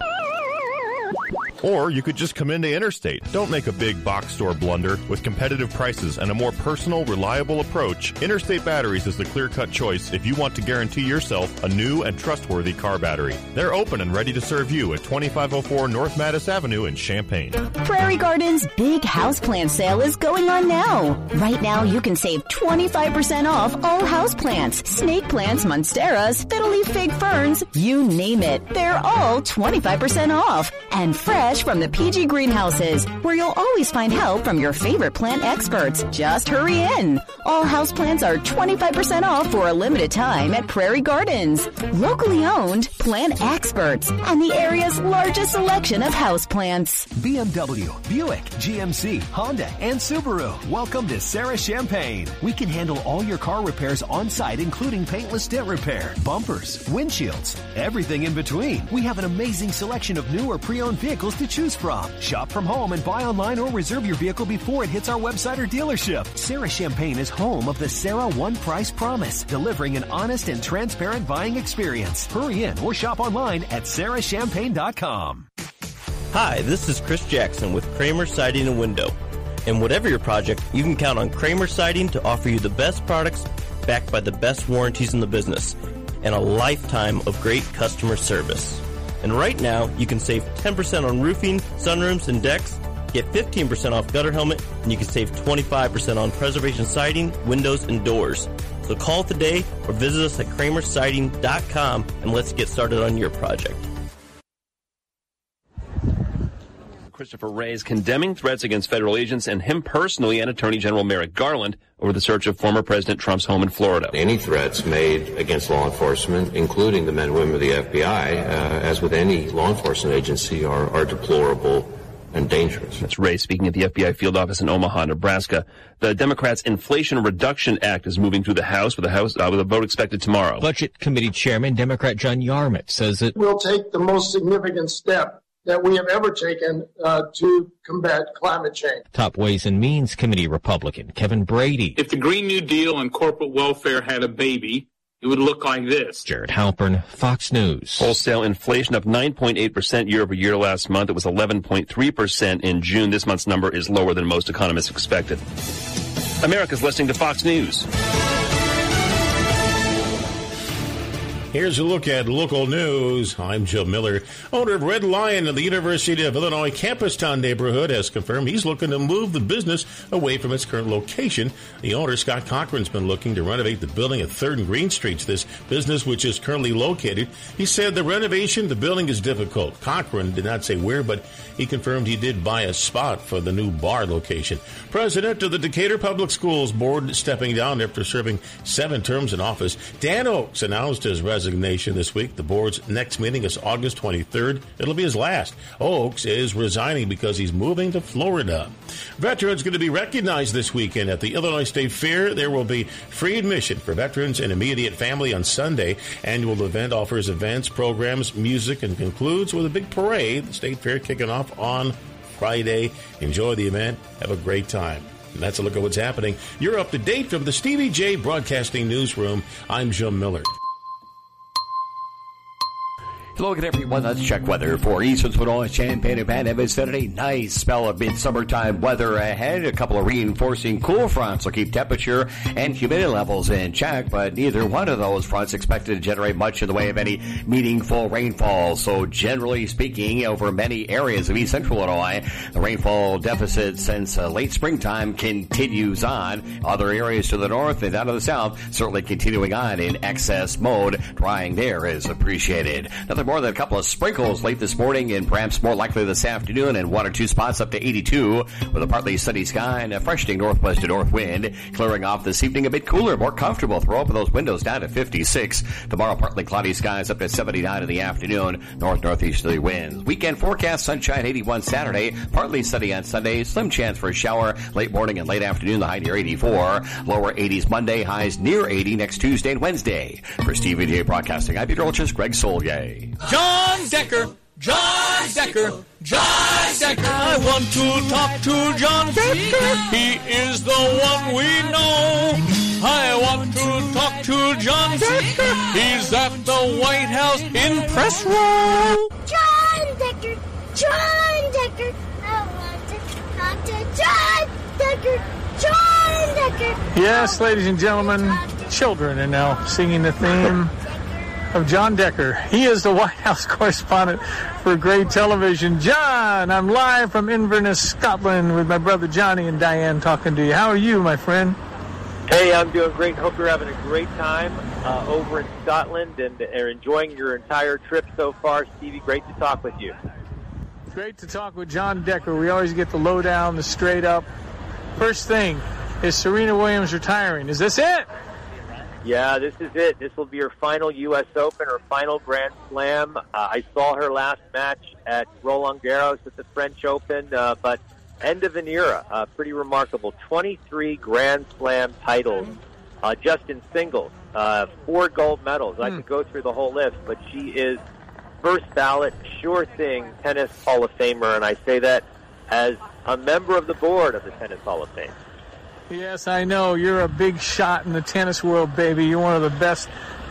Or you could just come into Interstate. Don't make a big box store blunder. With competitive prices and a more personal, reliable approach, Interstate Batteries is the clear-cut choice if you want to guarantee yourself a new and trustworthy car battery. They're open and ready to serve you at 2504 North Mattis Avenue in Champaign. Prairie Gardens' big houseplant sale is going on now. Right now, you can save 25% off all houseplants, snake plants, monsteras, fiddle-leaf fig ferns, you name it. They're all 25% off and fresh from the PG Greenhouses, where you'll always find help from your favorite plant experts. Just hurry in. All houseplants are 25% off for a limited time at Prairie Gardens. Locally owned plant experts and the area's largest selection of houseplants. BMW, Buick, GMC, Honda, and Subaru. Welcome to Sarah Champagne. We can handle all your car repairs on site, including paintless dent repair, bumpers, windshields, everything in between. We have an amazing selection of new or pre-owned vehicles to to choose from. Shop from home and buy online or reserve your vehicle before it hits our website or dealership. Sarah Champagne is home of the Sarah One Price Promise, delivering an honest and transparent buying experience. Hurry in or shop online at sarahchampagne.com. Hi, this is Chris Jackson with Kramer Siding and Window. And whatever your project, you can count on Kramer Siding to offer you the best products backed by the best warranties in the business and a lifetime of great customer service. And right now, you can save 10% on roofing, sunrooms, and decks, get 15% off gutter helmet, and you can save 25% on preservation siding, windows, and doors. So call today or visit us at kramersiding.com and let's get started on your project. Christopher Wray is condemning threats against federal agents and him personally and Attorney General Merrick Garland over the search of former President Trump's home in Florida. Any threats made against law enforcement, including the men and women of the FBI, as with any law enforcement agency, are deplorable and dangerous. That's Wray speaking at the FBI field office in Omaha, Nebraska. The Democrats' Inflation Reduction Act is moving through the House with a vote expected tomorrow. Budget Committee Chairman Democrat John Yarmuth says it will take the most significant step that we have ever taken to combat climate change. Top Ways and Means Committee Republican Kevin Brady. If the Green New Deal and corporate welfare had a baby, it would look like this. Jared Halpern, Fox News. Wholesale inflation up 9.8% year over year last month. It was 11.3% in June. This month's number is lower than most economists expected. America's listening to Fox News. Here's a look at local news. I'm Joe Miller. Owner of Red Lion in the University of Illinois Campustown neighborhood has confirmed he's looking to move the business away from its current location. The owner, Scott Cochran's been looking to renovate the building at 3rd and Green Streets, this business which is currently located. He said the renovation, the building is difficult. Cochran did not say where, but he confirmed he did buy a spot for the new bar location. President of the Decatur Public Schools Board stepping down after serving 7 terms in office. Dan Oaks announced his resignation this week. The board's next meeting is August 23rd. It'll be his last. Oaks is resigning because he's moving to Florida. Veterans going to be recognized this weekend at the Illinois State Fair. There will be free admission for veterans and immediate family on Sunday. Annual event offers events, programs, music, and concludes with a big parade. The State Fair kicking off on Friday. Enjoy the event. Have a great time. And that's a look at what's happening. You're up to date from the Stevie J Broadcasting Newsroom. I'm Joe Miller. Hello again, everyone. Let's check weather for Eastern Illinois, Champaign-Urbana and vicinity. Nice spell of mid-summertime weather ahead. A couple of reinforcing cool fronts will keep temperature and humidity levels in check, but neither one of those fronts expected to generate much in the way of any meaningful rainfall. So generally speaking, over many areas of East Central Illinois, the rainfall deficit since late springtime continues on. Other areas to the north and down to the south certainly continuing on in excess mode. Drying there is appreciated. Nothing more than a couple of sprinkles late this morning and perhaps more likely this afternoon, and 1 or 2 spots up to 82 with a partly sunny sky and a freshening northwest to north wind. Clearing off this evening a bit cooler, more comfortable. Throw open those windows down to 56. Tomorrow partly cloudy skies up to 79 in the afternoon. Northeasterly winds. Weekend forecast sunshine 81 Saturday, partly sunny on Sunday. Slim chance for a shower late morning and late afternoon. The high near 84. Lower 80s Monday, highs near 80 next Tuesday and Wednesday. For Stevie J Broadcasting, I'm meteorologist Greg Solye. John Decker, John Decker, John Decker. I want to talk to John Decker. He is the one we know. I want to talk to John Decker. He's at the White House in press row. John Decker, John Decker. I want to talk to John Decker, John Decker. Yes, ladies and gentlemen, children are now singing the theme of John Decker. He is the White House correspondent for Great Television. John, I'm live from Inverness, Scotland with my brother Johnny and Diane talking to you. How are you, my friend? Hey, I'm doing great. Hope you're having a great time over in Scotland and are enjoying your entire trip so far. Stevie, great to talk with you. Great to talk with John Decker. We always get the lowdown, the straight up. First thing, is Serena Williams retiring? Is this it? Yeah, this is it. This will be her final U.S. Open, her final Grand Slam. I saw her last match at Roland Garros at the French Open, but end of an era. Pretty remarkable. 23 Grand Slam titles just in singles. 4 gold medals. I could go through the whole list, but she is first ballot, sure thing, tennis Hall of Famer, and I say that as a member of the board of the Tennis Hall of Fame. Yes, I know. You're a big shot in the tennis world, baby. You're one of the best.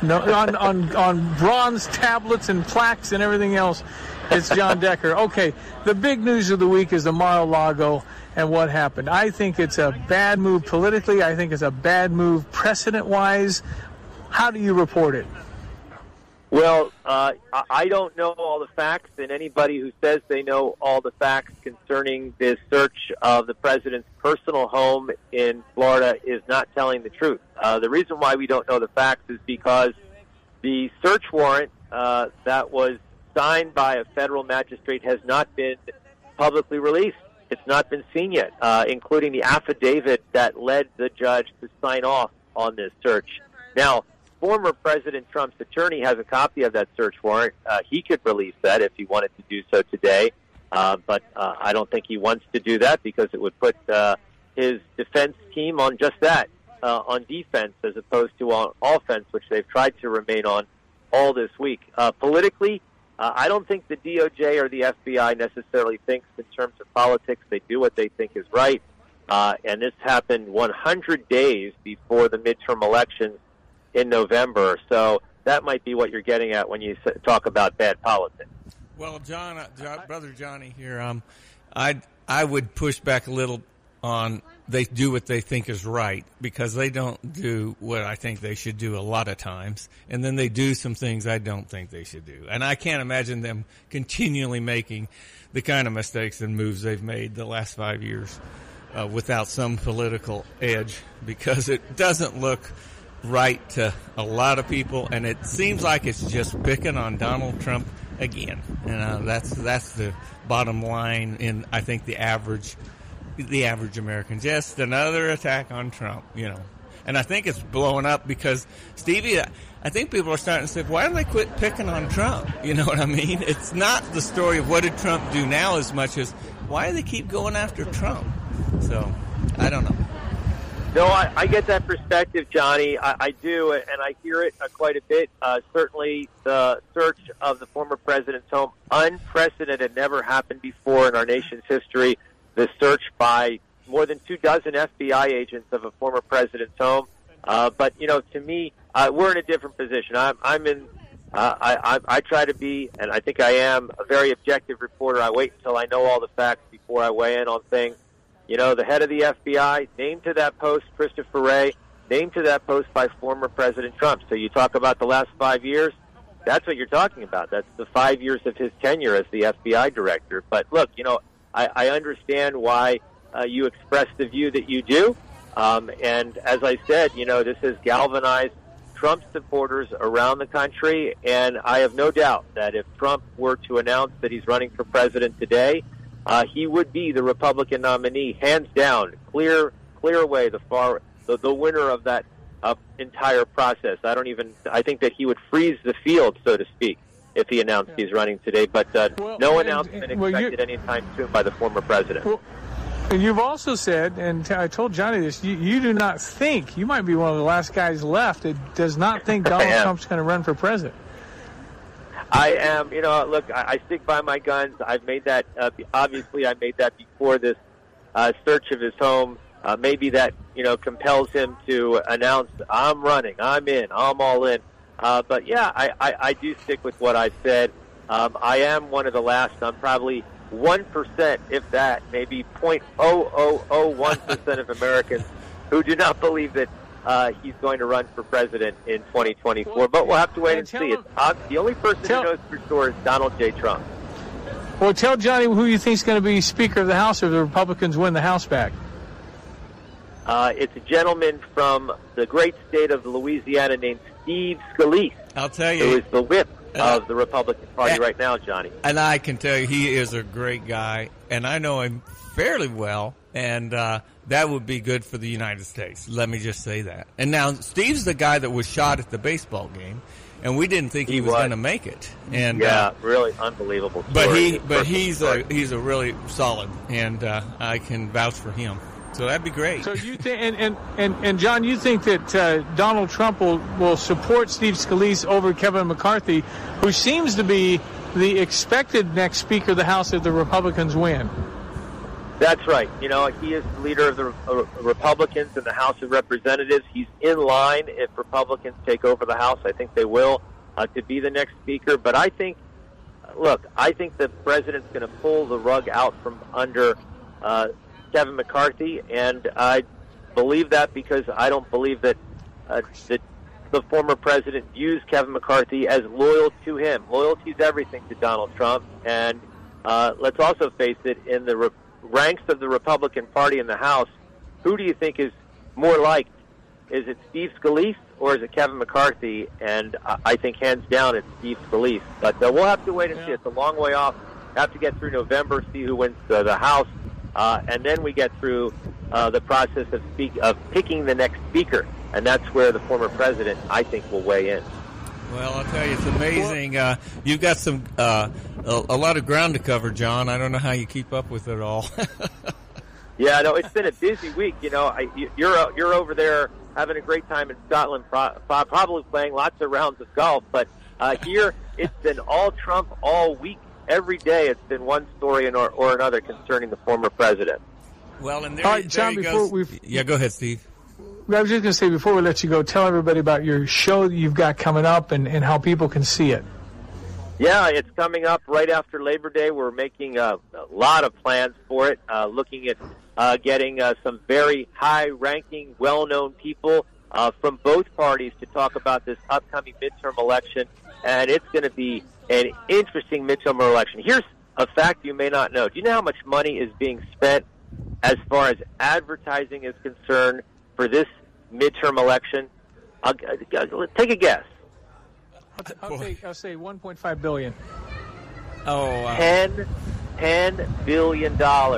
On bronze tablets and plaques and everything else, it's John Decker. Okay, the big news of the week is the Mar-a-Lago and what happened. I think it's a bad move politically. I think it's a bad move precedent-wise. How do you report it? Well, I don't know all the facts, and anybody who says they know all the facts concerning this search of the president's personal home in Florida is not telling the truth. The reason why we don't know the facts is because the search warrant that was signed by a federal magistrate has not been publicly released. It's not been seen yet, including the affidavit that led the judge to sign off on this search. Now, former President Trump's attorney has a copy of that search warrant. He could release that if he wanted to do so today, but I don't think he wants to do that because it would put his defense team on just that, on defense as opposed to on offense, which they've tried to remain on all this week. Politically, I don't think the DOJ or the FBI necessarily thinks in terms of politics. They do what they think is right, and this happened 100 days before the midterm elections in November, so that might be what you're getting at when you talk about bad politics. Well, Brother Johnny here, I would push back a little on they do what they think is right, because they don't do what I think they should do a lot of times, and then they do some things I don't think they should do. And I can't imagine them continually making the kind of mistakes and moves they've made the last 5 years without some political edge, because it doesn't look right to a lot of people, and it seems like it's just picking on Donald Trump again. And that's the bottom line in, I think, the average American. Just another attack on Trump, And I think it's blowing up because, Stevie, I think people are starting to say, why don't they quit picking on Trump? You know what I mean? It's not the story of what did Trump do now as much as why do they keep going after Trump? So, I don't know. No, I get that perspective, Johnny. I do, and I hear it quite a bit. Certainly, the search of the former president's home, unprecedented, never happened before in our nation's history. The search by more than 24 FBI agents of a former president's home. But to me, we're in a different position. I'm in. I try to be, and I think I am, a very objective reporter. I wait until I know all the facts before I weigh in on things. The head of the FBI, named to that post, Christopher Wray, named to that post by former President Trump. So you talk about the last 5 years, that's what you're talking about. That's the 5 years of his tenure as the FBI director. But look, I understand why you express the view that you do. And as I said, this has galvanized Trump supporters around the country. And I have no doubt that if Trump were to announce that he's running for president today, he would be the Republican nominee, hands down, clear away the winner of that entire process. I think that he would freeze the field, so to speak, if he announced he's running today. But no announcement expected anytime soon by the former president. Well, you've also said, and I told Johnny this, you do not think, you might be one of the last guys left that does not think Donald Trump's going to run for president. I am, look, I stick by my guns. I've made that, obviously I made that before this search of his home. Maybe that, compels him to announce, I'm running, I'm in, I'm all in. But yeah, I do stick with what I've said. I am one of the last. I'm probably 1%, if that, maybe 0.0001% of Americans who do not believe that he's going to run for president in 2024. But we'll have to wait and see. The only person who knows for sure is Donald J. Trump. Well, tell Johnny who you think is going to be Speaker of the House if the Republicans win the House back. It's a gentleman from the great state of Louisiana named Steve Scalise. I'll tell you. Who is the whip of the Republican Party right now, Johnny. And I can tell you he is a great guy, and I know him fairly well, and that would be good for the United States. Let me just say that. And now Steve's the guy that was shot at the baseball game, and we didn't think he was going to make it. And yeah, really unbelievable story. But he's a really solid, and I can vouch for him. So that'd be great. So you think, and John, you think that Donald Trump will support Steve Scalise over Kevin McCarthy, who seems to be the expected next Speaker of the House if the Republicans win. That's right. He is the leader of the Republicans in the House of Representatives. He's in line if Republicans take over the House. I think they will, to be the next Speaker. But I think the president's going to pull the rug out from under Kevin McCarthy, and I believe that because I don't believe that the former president views Kevin McCarthy as loyal to him. Loyalty is everything to Donald Trump, and let's also face it, in the ranks of the Republican Party in the House, who do you think is more liked? Is it Steve Scalise or is it Kevin McCarthy? And I think hands down it's Steve Scalise. But we'll have to wait and see. It's a long way off. Have to get through November, see who wins the House, and then we get through the process of picking the next speaker. And that's where the former president, I think, will weigh in. Well, I'll tell you, it's amazing. You've got a lot of ground to cover, John. I don't know how you keep up with it all. Yeah, no, it's been a busy week. You're over there having a great time in Scotland, probably playing lots of rounds of golf. But here, it's been all Trump all week. Every day, it's been one story or another concerning the former president. Well, and all right, John, go ahead, Steve. I was just going to say, before we let you go, tell everybody about your show that you've got coming up and how people can see it. Yeah, it's coming up right after Labor Day. We're making a lot of plans for it, looking at getting some very high-ranking, well-known people from both parties to talk about this upcoming midterm election, and it's going to be an interesting midterm election. Here's a fact you may not know. Do you know how much money is being spent as far as advertising is concerned for this midterm election? Take a guess. I'll say $1.5 billion. Oh, wow. $10 billion.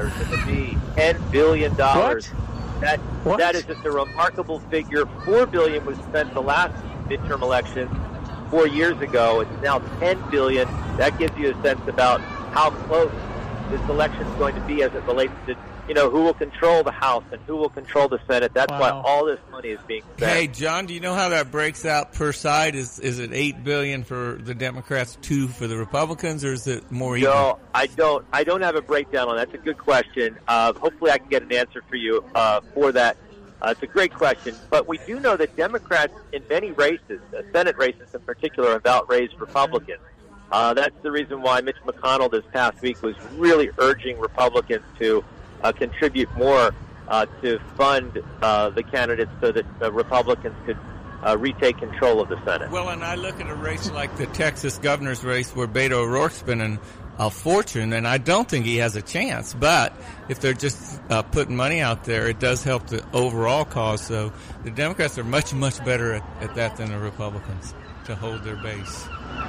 $10 billion. What? That is just a remarkable figure. $4 billion was spent the last midterm election 4 years ago. It's now $10 billion. That gives you a sense about how close this election is going to be as it relates to who will control the House and who will control the Senate. That's why all this money is being spent. Hey, John, do you know how that breaks out per side? Is it $8 billion for the Democrats, $2 for the Republicans, or is it more even? No, I don't have a breakdown on that. That's a good question. Hopefully I can get an answer for you for that. It's a great question. But we do know that Democrats in many races, Senate races in particular, have outraised Republicans. That's the reason why Mitch McConnell this past week was really urging Republicans to contribute more to fund the candidates so that Republicans could retake control of the Senate. Well, and I look at a race like the Texas governor's race where Beto O'Rourke's spending a fortune, and I don't think he has a chance. But if they're just putting money out there, it does help the overall cause. So the Democrats are much, much better at that than the Republicans to hold their base.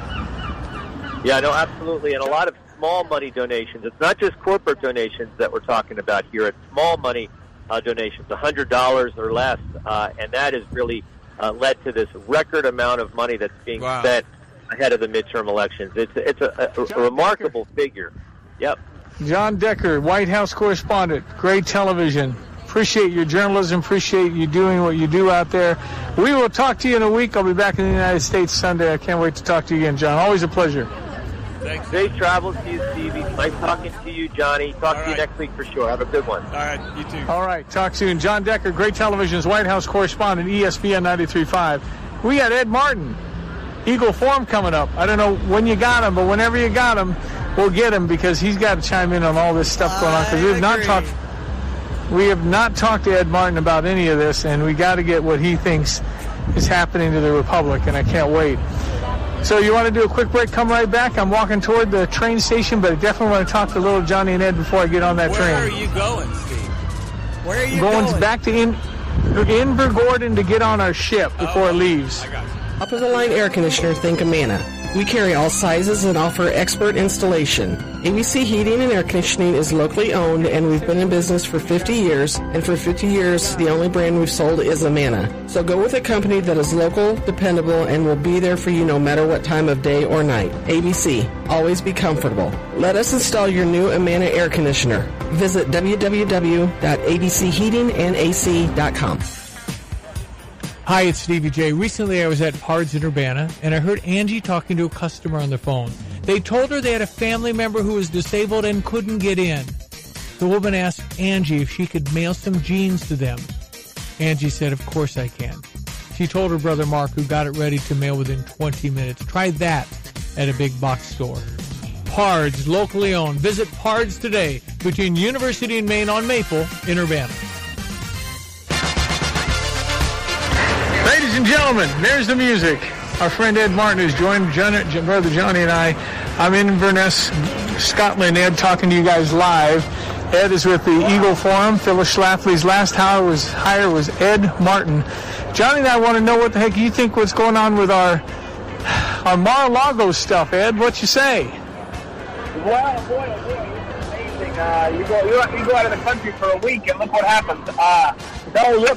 Yeah, no, absolutely. And a lot of small money donations. It's not just corporate donations that we're talking about here. It's small money donations, $100 or less. And that has really led to this record amount of money that's being spent ahead of the midterm elections. It's a remarkable figure. Yep. John Decker, White House correspondent, great television. Appreciate your journalism. Appreciate you doing what you do out there. We will talk to you in a week. I'll be back in the United States Sunday. I can't wait to talk to you again, John. Always a pleasure. Thanks. Safe travels to you, Stevie. Nice talking to you, Johnny. Talk to you next week for sure. Have a good one. All right, you too. All right, talk soon. John Decker, great television's White House correspondent, ESPN 93.5. We got Ed Martin, Eagle Forum coming up. I don't know when you got him, but whenever you got him, we'll get him because he's got to chime in on all this stuff going on. Because we have not talked to Ed Martin about any of this, and we got to get what he thinks is happening to the Republic, and I can't wait. So you want to do a quick break, come right back. I'm walking toward the train station, but I definitely want to talk to little Johnny and Ed before I get on that train. Where are you going, Steve? Where are you going? Back to Invergordon to get on our ship before it leaves. I got you. Top-of-the-line air conditioner, think Amana. We carry all sizes and offer expert installation. ABC Heating and Air Conditioning is locally owned, and we've been in business for 50 years. And for 50 years, the only brand we've sold is Amana. So go with a company that is local, dependable, and will be there for you no matter what time of day or night. ABC. Always be comfortable. Let us install your new Amana air conditioner. Visit www.abcheatingandac.com. Hi, it's Stevie J. Recently I was at Pards in Urbana, and I heard Angie talking to a customer on the phone. They told her they had a family member who was disabled and couldn't get in. The woman asked Angie if she could mail some jeans to them. Angie said, of course I can. She told her brother Mark, who got it ready to mail within 20 minutes. Try that at a big box store. Pards, locally owned. Visit Pards today between University and Maine on Maple in Urbana. Ladies and gentlemen, there's the music. Our friend Ed Martin has joined Brother Johnny and I. I'm in Inverness, Scotland. Ed talking to you guys live. Ed is with the Eagle Forum. Phyllis Schlafly's last hire was Ed Martin. Johnny and I want to know what the heck you think what's going on with our Mar-a-Lago stuff, Ed. What you say? Well, boy, it's amazing. You go out of the country for a week, and look what happens. No, look,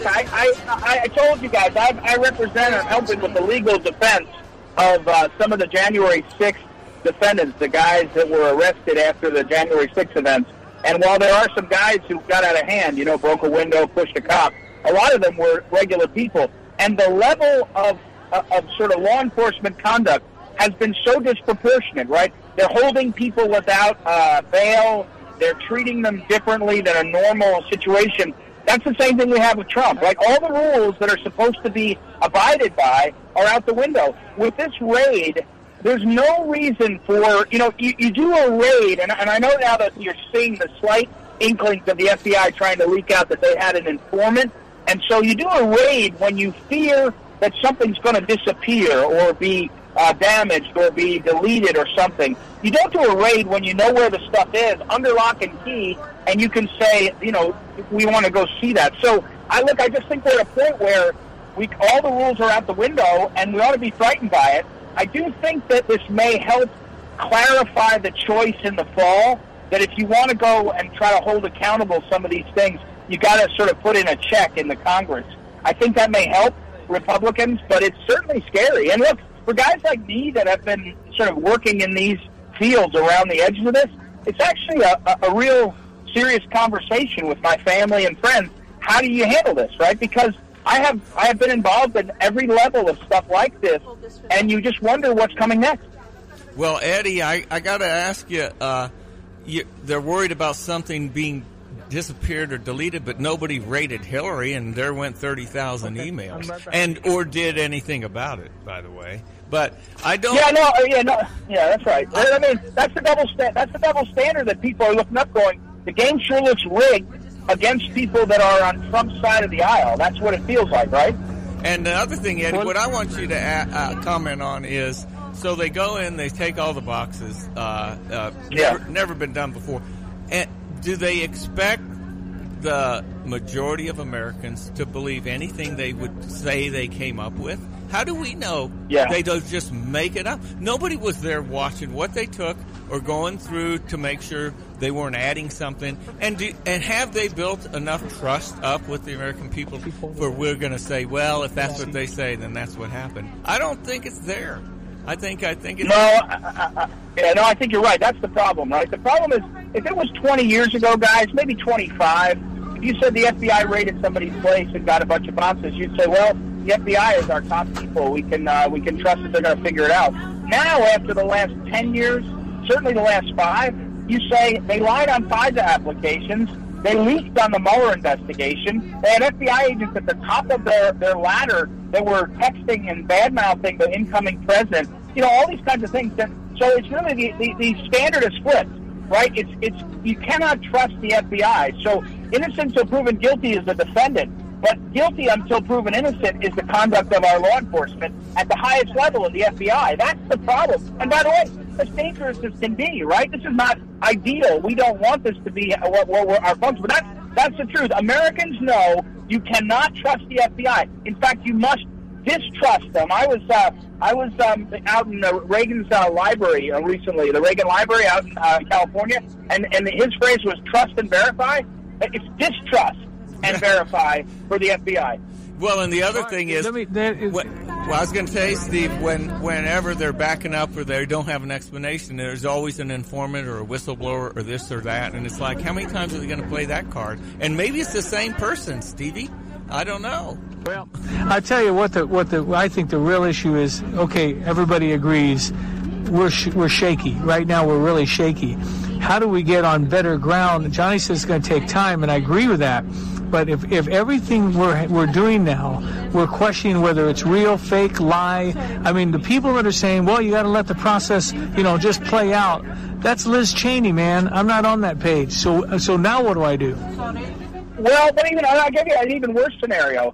I told you guys, I represent or helping with the legal defense of some of the January 6th defendants, the guys that were arrested after the January 6th events. And while there are some guys who got out of hand, broke a window, pushed a cop, a lot of them were regular people. And the level of sort of law enforcement conduct has been so disproportionate, right? They're holding people without bail. They're treating them differently than a normal situation. That's the same thing we have with Trump. Like, all the rules that are supposed to be abided by are out the window. With this raid, there's no reason for, you do a raid, and I know now that you're seeing the slight inklings of the FBI trying to leak out that they had an informant, and so you do a raid when you fear that something's going to disappear or be damaged or be deleted or something. You don't do a raid when you know where the stuff is, under lock and key, and you can say, we want to go see that. So, I just think we're at a point where all the rules are out the window, and we ought to be frightened by it. I do think that this may help clarify the choice in the fall, that if you want to go and try to hold accountable some of these things, you got to sort of put in a check in the Congress. I think that may help Republicans, but it's certainly scary. And look, for guys like me that have been sort of working in these fields around the edges of this, it's actually a real serious conversation with my family and friends. How do you handle this, right? Because I have been involved in every level of stuff like this, and you just wonder what's coming next. Well, Eddie, I got to ask you, they're worried about something being disappeared or deleted, but nobody rated Hillary, and there went 30,000 emails, or did anything about it, by the way. But I don't. Yeah, that's right. I mean, that's the double standard that people are looking up, going, the game sure looks rigged against people that are on Trump's side of the aisle. That's what it feels like, right? And the other thing, Eddie, what I want you to comment on is, so they go in, they take all the boxes, never been done before. And do they expect the majority of Americans to believe anything they would say they came up with? How do we know they don't just make it up? Nobody was there watching what they took or going through to make sure they weren't adding something. And have they built enough trust up with the American people where we're going to say, well, if that's what they say, then that's what happened? I don't think it's there. I think it's... I think you're right. That's the problem, right? The problem is, if it was 20 years ago, guys, maybe 25, if you said the FBI raided somebody's place and got a bunch of boxes, you'd say, well, the FBI is our top people. We can trust that they're going to figure it out. Now, after the last 10 years, certainly the last 5, you say they lied on FISA applications. They leaked on the Mueller investigation. They had FBI agents at the top of their ladder that were texting and bad-mouthing the incoming president. All these kinds of things. So it's really the standard is flipped, right? It's you cannot trust the FBI. So innocent until proven guilty is the defendant, but guilty until proven innocent is the conduct of our law enforcement at the highest level of the FBI. That's the problem. And by the way, as dangerous as can be, right? This is not ideal. We don't want this to be what our function, but that's the truth. Americans know you cannot trust the FBI. In fact, you must distrust them. I was out in Reagan's library recently, the Reagan Library out in California, and his phrase was trust and verify. It's distrust and verify for the FBI. Well, and the other thing is, I was going to say, Steve, whenever they're backing up or they don't have an explanation, there's always an informant or a whistleblower or this or that, and it's like, how many times are they going to play that card? And maybe it's the same person, Stevie. I don't know. Well, I tell you what I think the real issue is. Okay, everybody agrees we're shaky. Right now we're really shaky. How do we get on better ground? Johnny says it's going to take time, and I agree with that. But if everything we're doing now, we're questioning whether it's real, fake, lie. I mean, the people that are saying, well, you got to let the process, just play out. That's Liz Cheney, man. I'm not on that page. So now what do I do? Well, but I'll give you an even worse scenario.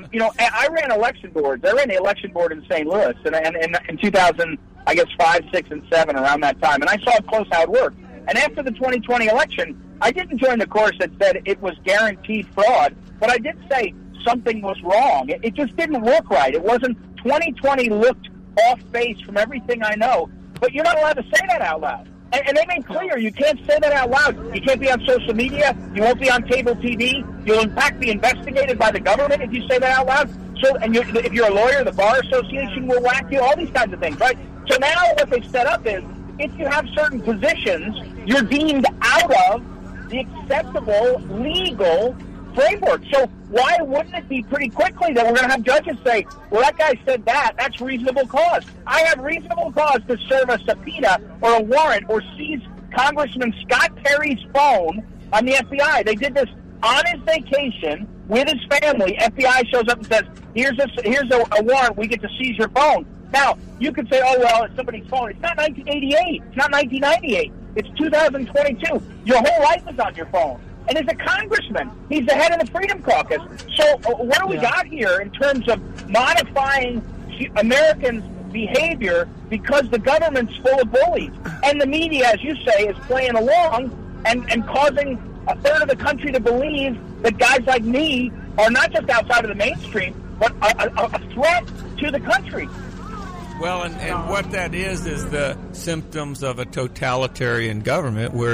I ran election boards. I ran the election board in St. Louis in 2000, I guess 5, 6, and 7 around that time, and I saw close how it worked. And after the 2020 election, I didn't join the chorus that said it was guaranteed fraud, but I did say something was wrong. It just didn't look right. It wasn't. 2020 looked off base from everything I know, but you're not allowed to say that out loud. And they made clear you can't say that out loud. You can't be on social media. You won't be on cable TV. You'll in fact be investigated by the government if you say that out loud. So, if you're a lawyer, the Bar Association will whack you. All these kinds of things, right? So now what they've set up is, if you have certain positions, you're deemed out of the acceptable legal framework. So why wouldn't it be pretty quickly that we're going to have judges say, well, that guy said that's reasonable cause. I have reasonable cause to serve a subpoena or a warrant or seize Congressman Scott Perry's phone on the FBI. They did this on his vacation with his family. FBI shows up and says, here's a warrant. We get to seize your phone. Now, you could say, oh, well, it's somebody's phone. It's not 1988. It's not 1998. It's 2022. Your whole life is on your phone. And he's a congressman. He's the head of the Freedom Caucus. So what do we got here in terms of modifying Americans' behavior because the government's full of bullies? And the media, as you say, is playing along and causing a third of the country to believe that guys like me are not just outside of the mainstream, but a threat to the country. Well, and what that is the symptoms of a totalitarian government where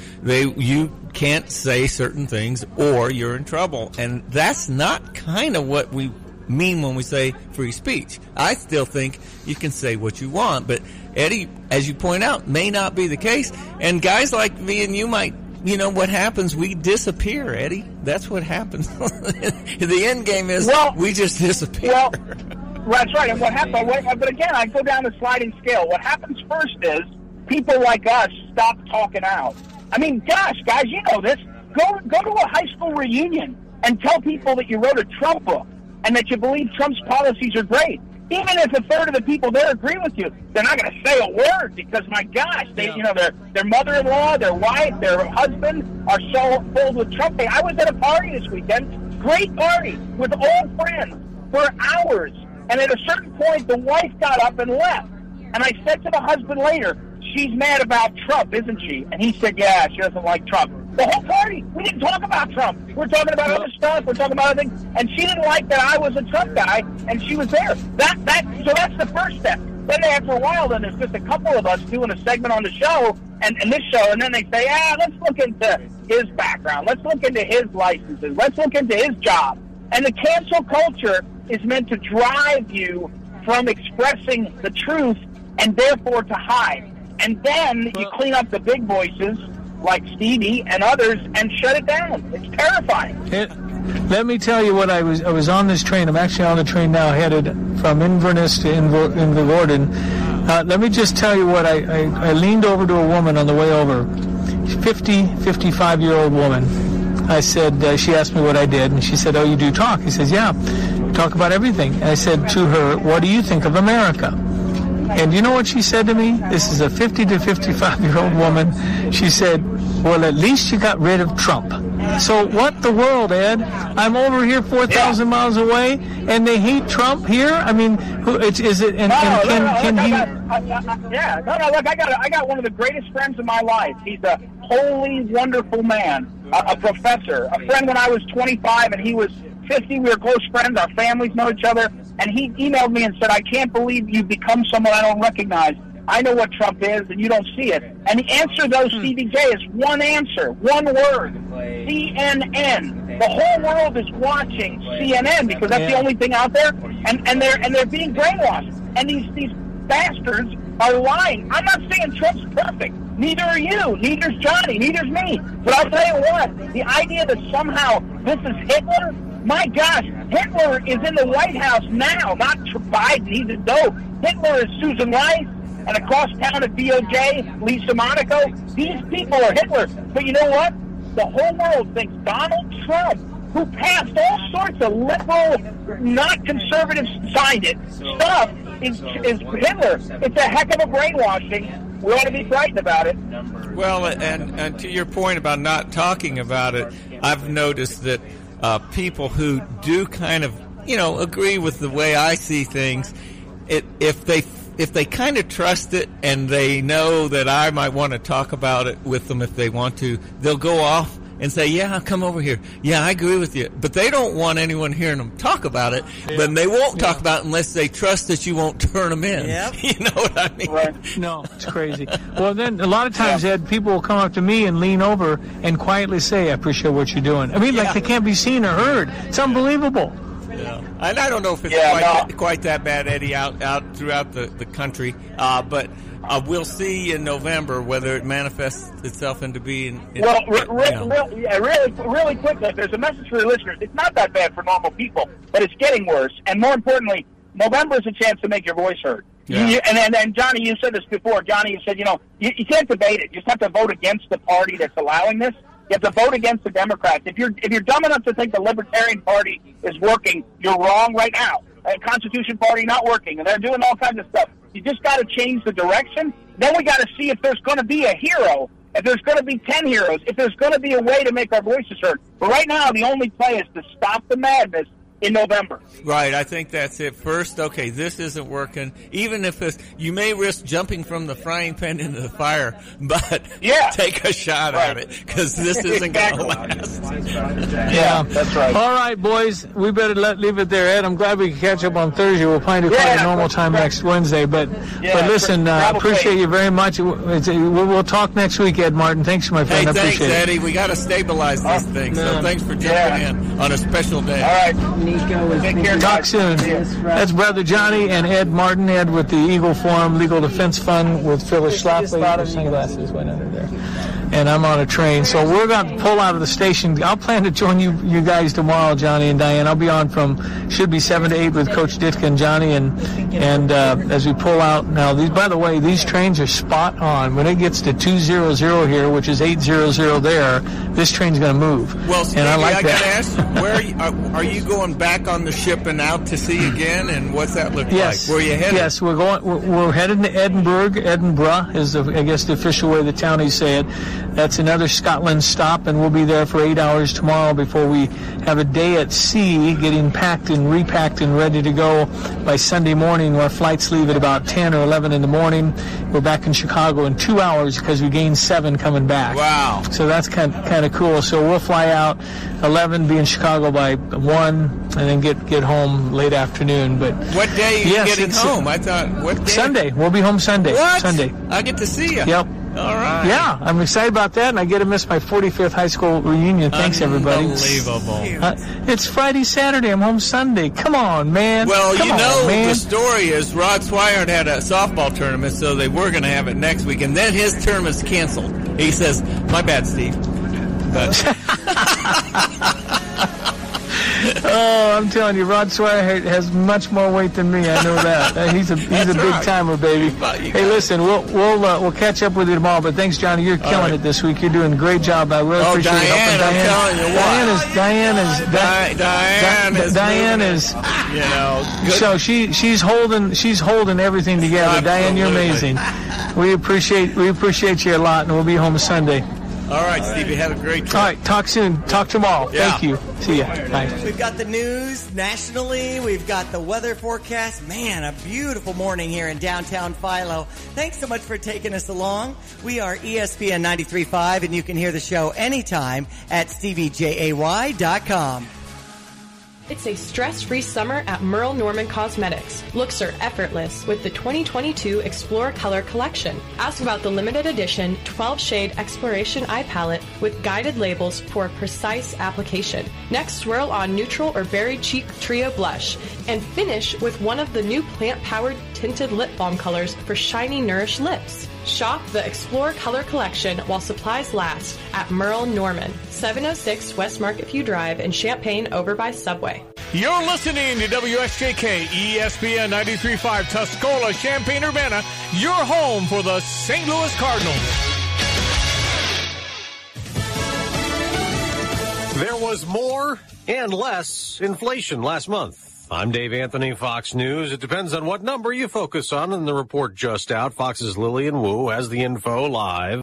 you can't say certain things or you're in trouble. And that's not kind of what we mean when we say free speech. I still think you can say what you want, but Eddie, as you point out, may not be the case. And guys like me and you might, what happens? We disappear, Eddie. That's what happens. The end game is we just disappear. Well, that's right. And what happens? But again, I go down the sliding scale. What happens first is people like us stop talking out. I mean, gosh, guys, you know this. Go to a high school reunion and tell people that you wrote a Trump book and that you believe Trump's policies are great. Even if a third of the people there agree with you, they're not going to say a word because, my gosh, their mother-in-law, their wife, their husband are so filled with Trump. I was at a party this weekend, great party with old friends for hours. And at a certain point, the wife got up and left. And I said to the husband later, she's mad about Trump, isn't she? And he said, yeah, she doesn't like Trump. The whole party, we didn't talk about Trump. We're talking about other stuff. We're talking about other things. And she didn't like that I was a Trump guy, and she was there. So that's the first step. Then after a while, then there's just a couple of us doing a segment on the show, and this show, and then they say, let's look into his background. Let's look into his licenses. Let's look into his job. And the cancel culture is meant to drive you from expressing the truth and therefore to hide. And then you clean up the big voices like Stevie and others and shut it down. It's terrifying. Let me tell you what I was on this train. I'm actually on the train now headed from Inverness to Invergordon. Let me just tell you what I leaned over to a woman on the way over, 55-year-old woman. I said, she asked me what I did, and she said, oh, you do talk? He says, yeah, talk about everything. And I said to her, what do you think of America? And you know what she said to me? This is a 50 to 55-year-old woman. She said, well, at least you got rid of Trump. So what the world, Ed? I'm over here 4,000 miles away, and they hate Trump here? I mean, is it? And can he? Look, I got one of the greatest friends in my life. He's a holy, wonderful man, a professor, a friend when I was 25 and he was 50. We were close friends. Our families know each other. And he emailed me and said, I can't believe you've become someone I don't recognize. I know what Trump is, and you don't see it. And the answer, though, CBJ, is one answer, one word, CNN. The whole world is watching CNN because that's the only thing out there, and they're being brainwashed. And these bastards are lying. I'm not saying Trump's perfect. Neither are you. Neither's Johnny. Neither's me. But I'll tell you what, the idea that somehow this is Hitler, my gosh, Hitler is in the White House now, not Biden. He's a dope. Hitler is Susan Rice. and across town at DOJ, Lisa Monaco, these people are Hitler. But you know what? The whole world thinks Donald Trump, who passed all sorts of liberal, not conservative, signed it, stuff, is Hitler. It's a heck of a brainwashing. We ought to be frightened about it. Well, and to your point about not talking about it, I've noticed that people who do kind of, agree with the way I see things, if they kind of trust it and they know that I might want to talk about it with them if they want to, they'll go off and say, yeah, come over here. Yeah, I agree with you. But they don't want anyone hearing them talk about it. Yeah. But they won't talk about it unless they trust that you won't turn them in. Yep. You know what I mean? Right. No, it's crazy. Well, then a lot of times, Ed, people will come up to me and lean over and quietly say, I appreciate what you're doing. I mean, like they can't be seen or heard. It's unbelievable. Yeah. And I don't know if it's quite that bad, Eddie, out throughout the country. But we'll see in November whether it manifests itself into being. Really quickly, there's a message for your listeners. It's not that bad for normal people, but it's getting worse. And more importantly, November is a chance to make your voice heard. Yeah. And Johnny, you said this before. Johnny, you said, you can't debate it. You just have to vote against the party that's allowing this. You have to vote against the Democrats. If you're dumb enough to think the Libertarian Party is working, you're wrong right now. The Constitution Party not working, and they're doing all kinds of stuff. You just got to change the direction. Then we got to see if there's going to be a hero, if there's going to be 10 heroes, if there's going to be a way to make our voices heard. But right now, the only play is to stop the madness in November. Right, I think that's it. First, okay, this isn't working. Even if you may risk jumping from the frying pan into the fire, but take a shot at it, because this isn't going to last. Yeah, that's right. All right, boys, we better leave it there, Ed. I'm glad we could catch up on Thursday. We'll plan to find a normal time next Wednesday. But listen, appreciate you very much. We'll talk next week, Ed Martin. Thanks, my friend. Hey, I appreciate thanks, Eddie. We got to stabilize this thing. So thanks for jumping in on a special day. All right. Talk soon. That's Brother Johnny and Ed Martin. Ed with the Eagle Forum Legal Defense Fund with Phyllis Schlafly. Sunglasses went under there. And I'm on a train. So we're going to pull out of the station. I'll plan to join you guys tomorrow, Johnny and Diane. I'll be on should be 7 to 8 with Coach Ditka and Johnny. And as we pull out now, by the way, these trains are spot on. When it gets to 200 here, which is 800 there, this train's going to move. Well, Stevie, and I got to ask, where are you going back on the ship and out to sea again? And what's that look like? Where are you headed? Yes, we're headed to Edinburgh. Edinburgh is, I guess, the official way the townies say it. That's another Scotland stop, and we'll be there for 8 hours tomorrow before we have a day at sea, getting packed and repacked and ready to go by Sunday morning. Our flights leave at about 10 or 11 in the morning. We're back in Chicago in 2 hours because we gained 7 coming back. Wow. So that's kind of cool. So we'll fly out 11, be in Chicago by 1, and then get home late afternoon. But what day are you getting home? I thought, what day? Sunday. We'll be home Sunday. What? Sunday. I get to see you. Yep. All right. Yeah, I'm excited about that, and I get to miss my 45th high school reunion. Thanks, everybody. Unbelievable. It's Friday, Saturday. I'm home Sunday. Come on, man. Well, man. The story is Rod Swihart had a softball tournament, so they were going to have it next week, and then his tournament's canceled. He says, my bad, Steve. But Oh, I'm telling you, Rod Swihart has much more weight than me. I know that. He's a big timer, baby. Hey, listen, we'll catch up with you tomorrow. But thanks, Johnny. You're killing it this week. You're doing a great job. I really appreciate Diane, helping Diane. I'm telling you what. Diane is. You know. Good. So she's holding everything together. Absolutely. Diane, you're amazing. We appreciate you a lot, and we'll be home Sunday. All right, Stevie, have a great trip. All right, talk soon. Talk tomorrow. Yeah. Thank you. See ya. Bye. We've got the news nationally. We've got the weather forecast. Man, a beautiful morning here in downtown Philo. Thanks so much for taking us along. We are ESPN 93.5, and you can hear the show anytime at StevieJay.com. It's a stress-free summer at Merle Norman Cosmetics. Looks are effortless with the 2022 Explore Color Collection. Ask about the limited edition 12-shade Exploration Eye Palette with guided labels for precise application. Next, swirl on neutral or berry cheek trio blush and finish with one of the new plant-powered tinted lip balm colors for shiny, nourished lips. Shop the Explore Color Collection while supplies last at Merle Norman, 706 West Market View Drive in Champaign over by Subway. You're listening to WSJK ESPN 93.5 Tuscola, Champaign-Urbana, your home for the St. Louis Cardinals. There was more and less inflation last month. I'm Dave Anthony, Fox News. It depends on what number you focus on in the report just out. Fox's Lillian Wu has the info live.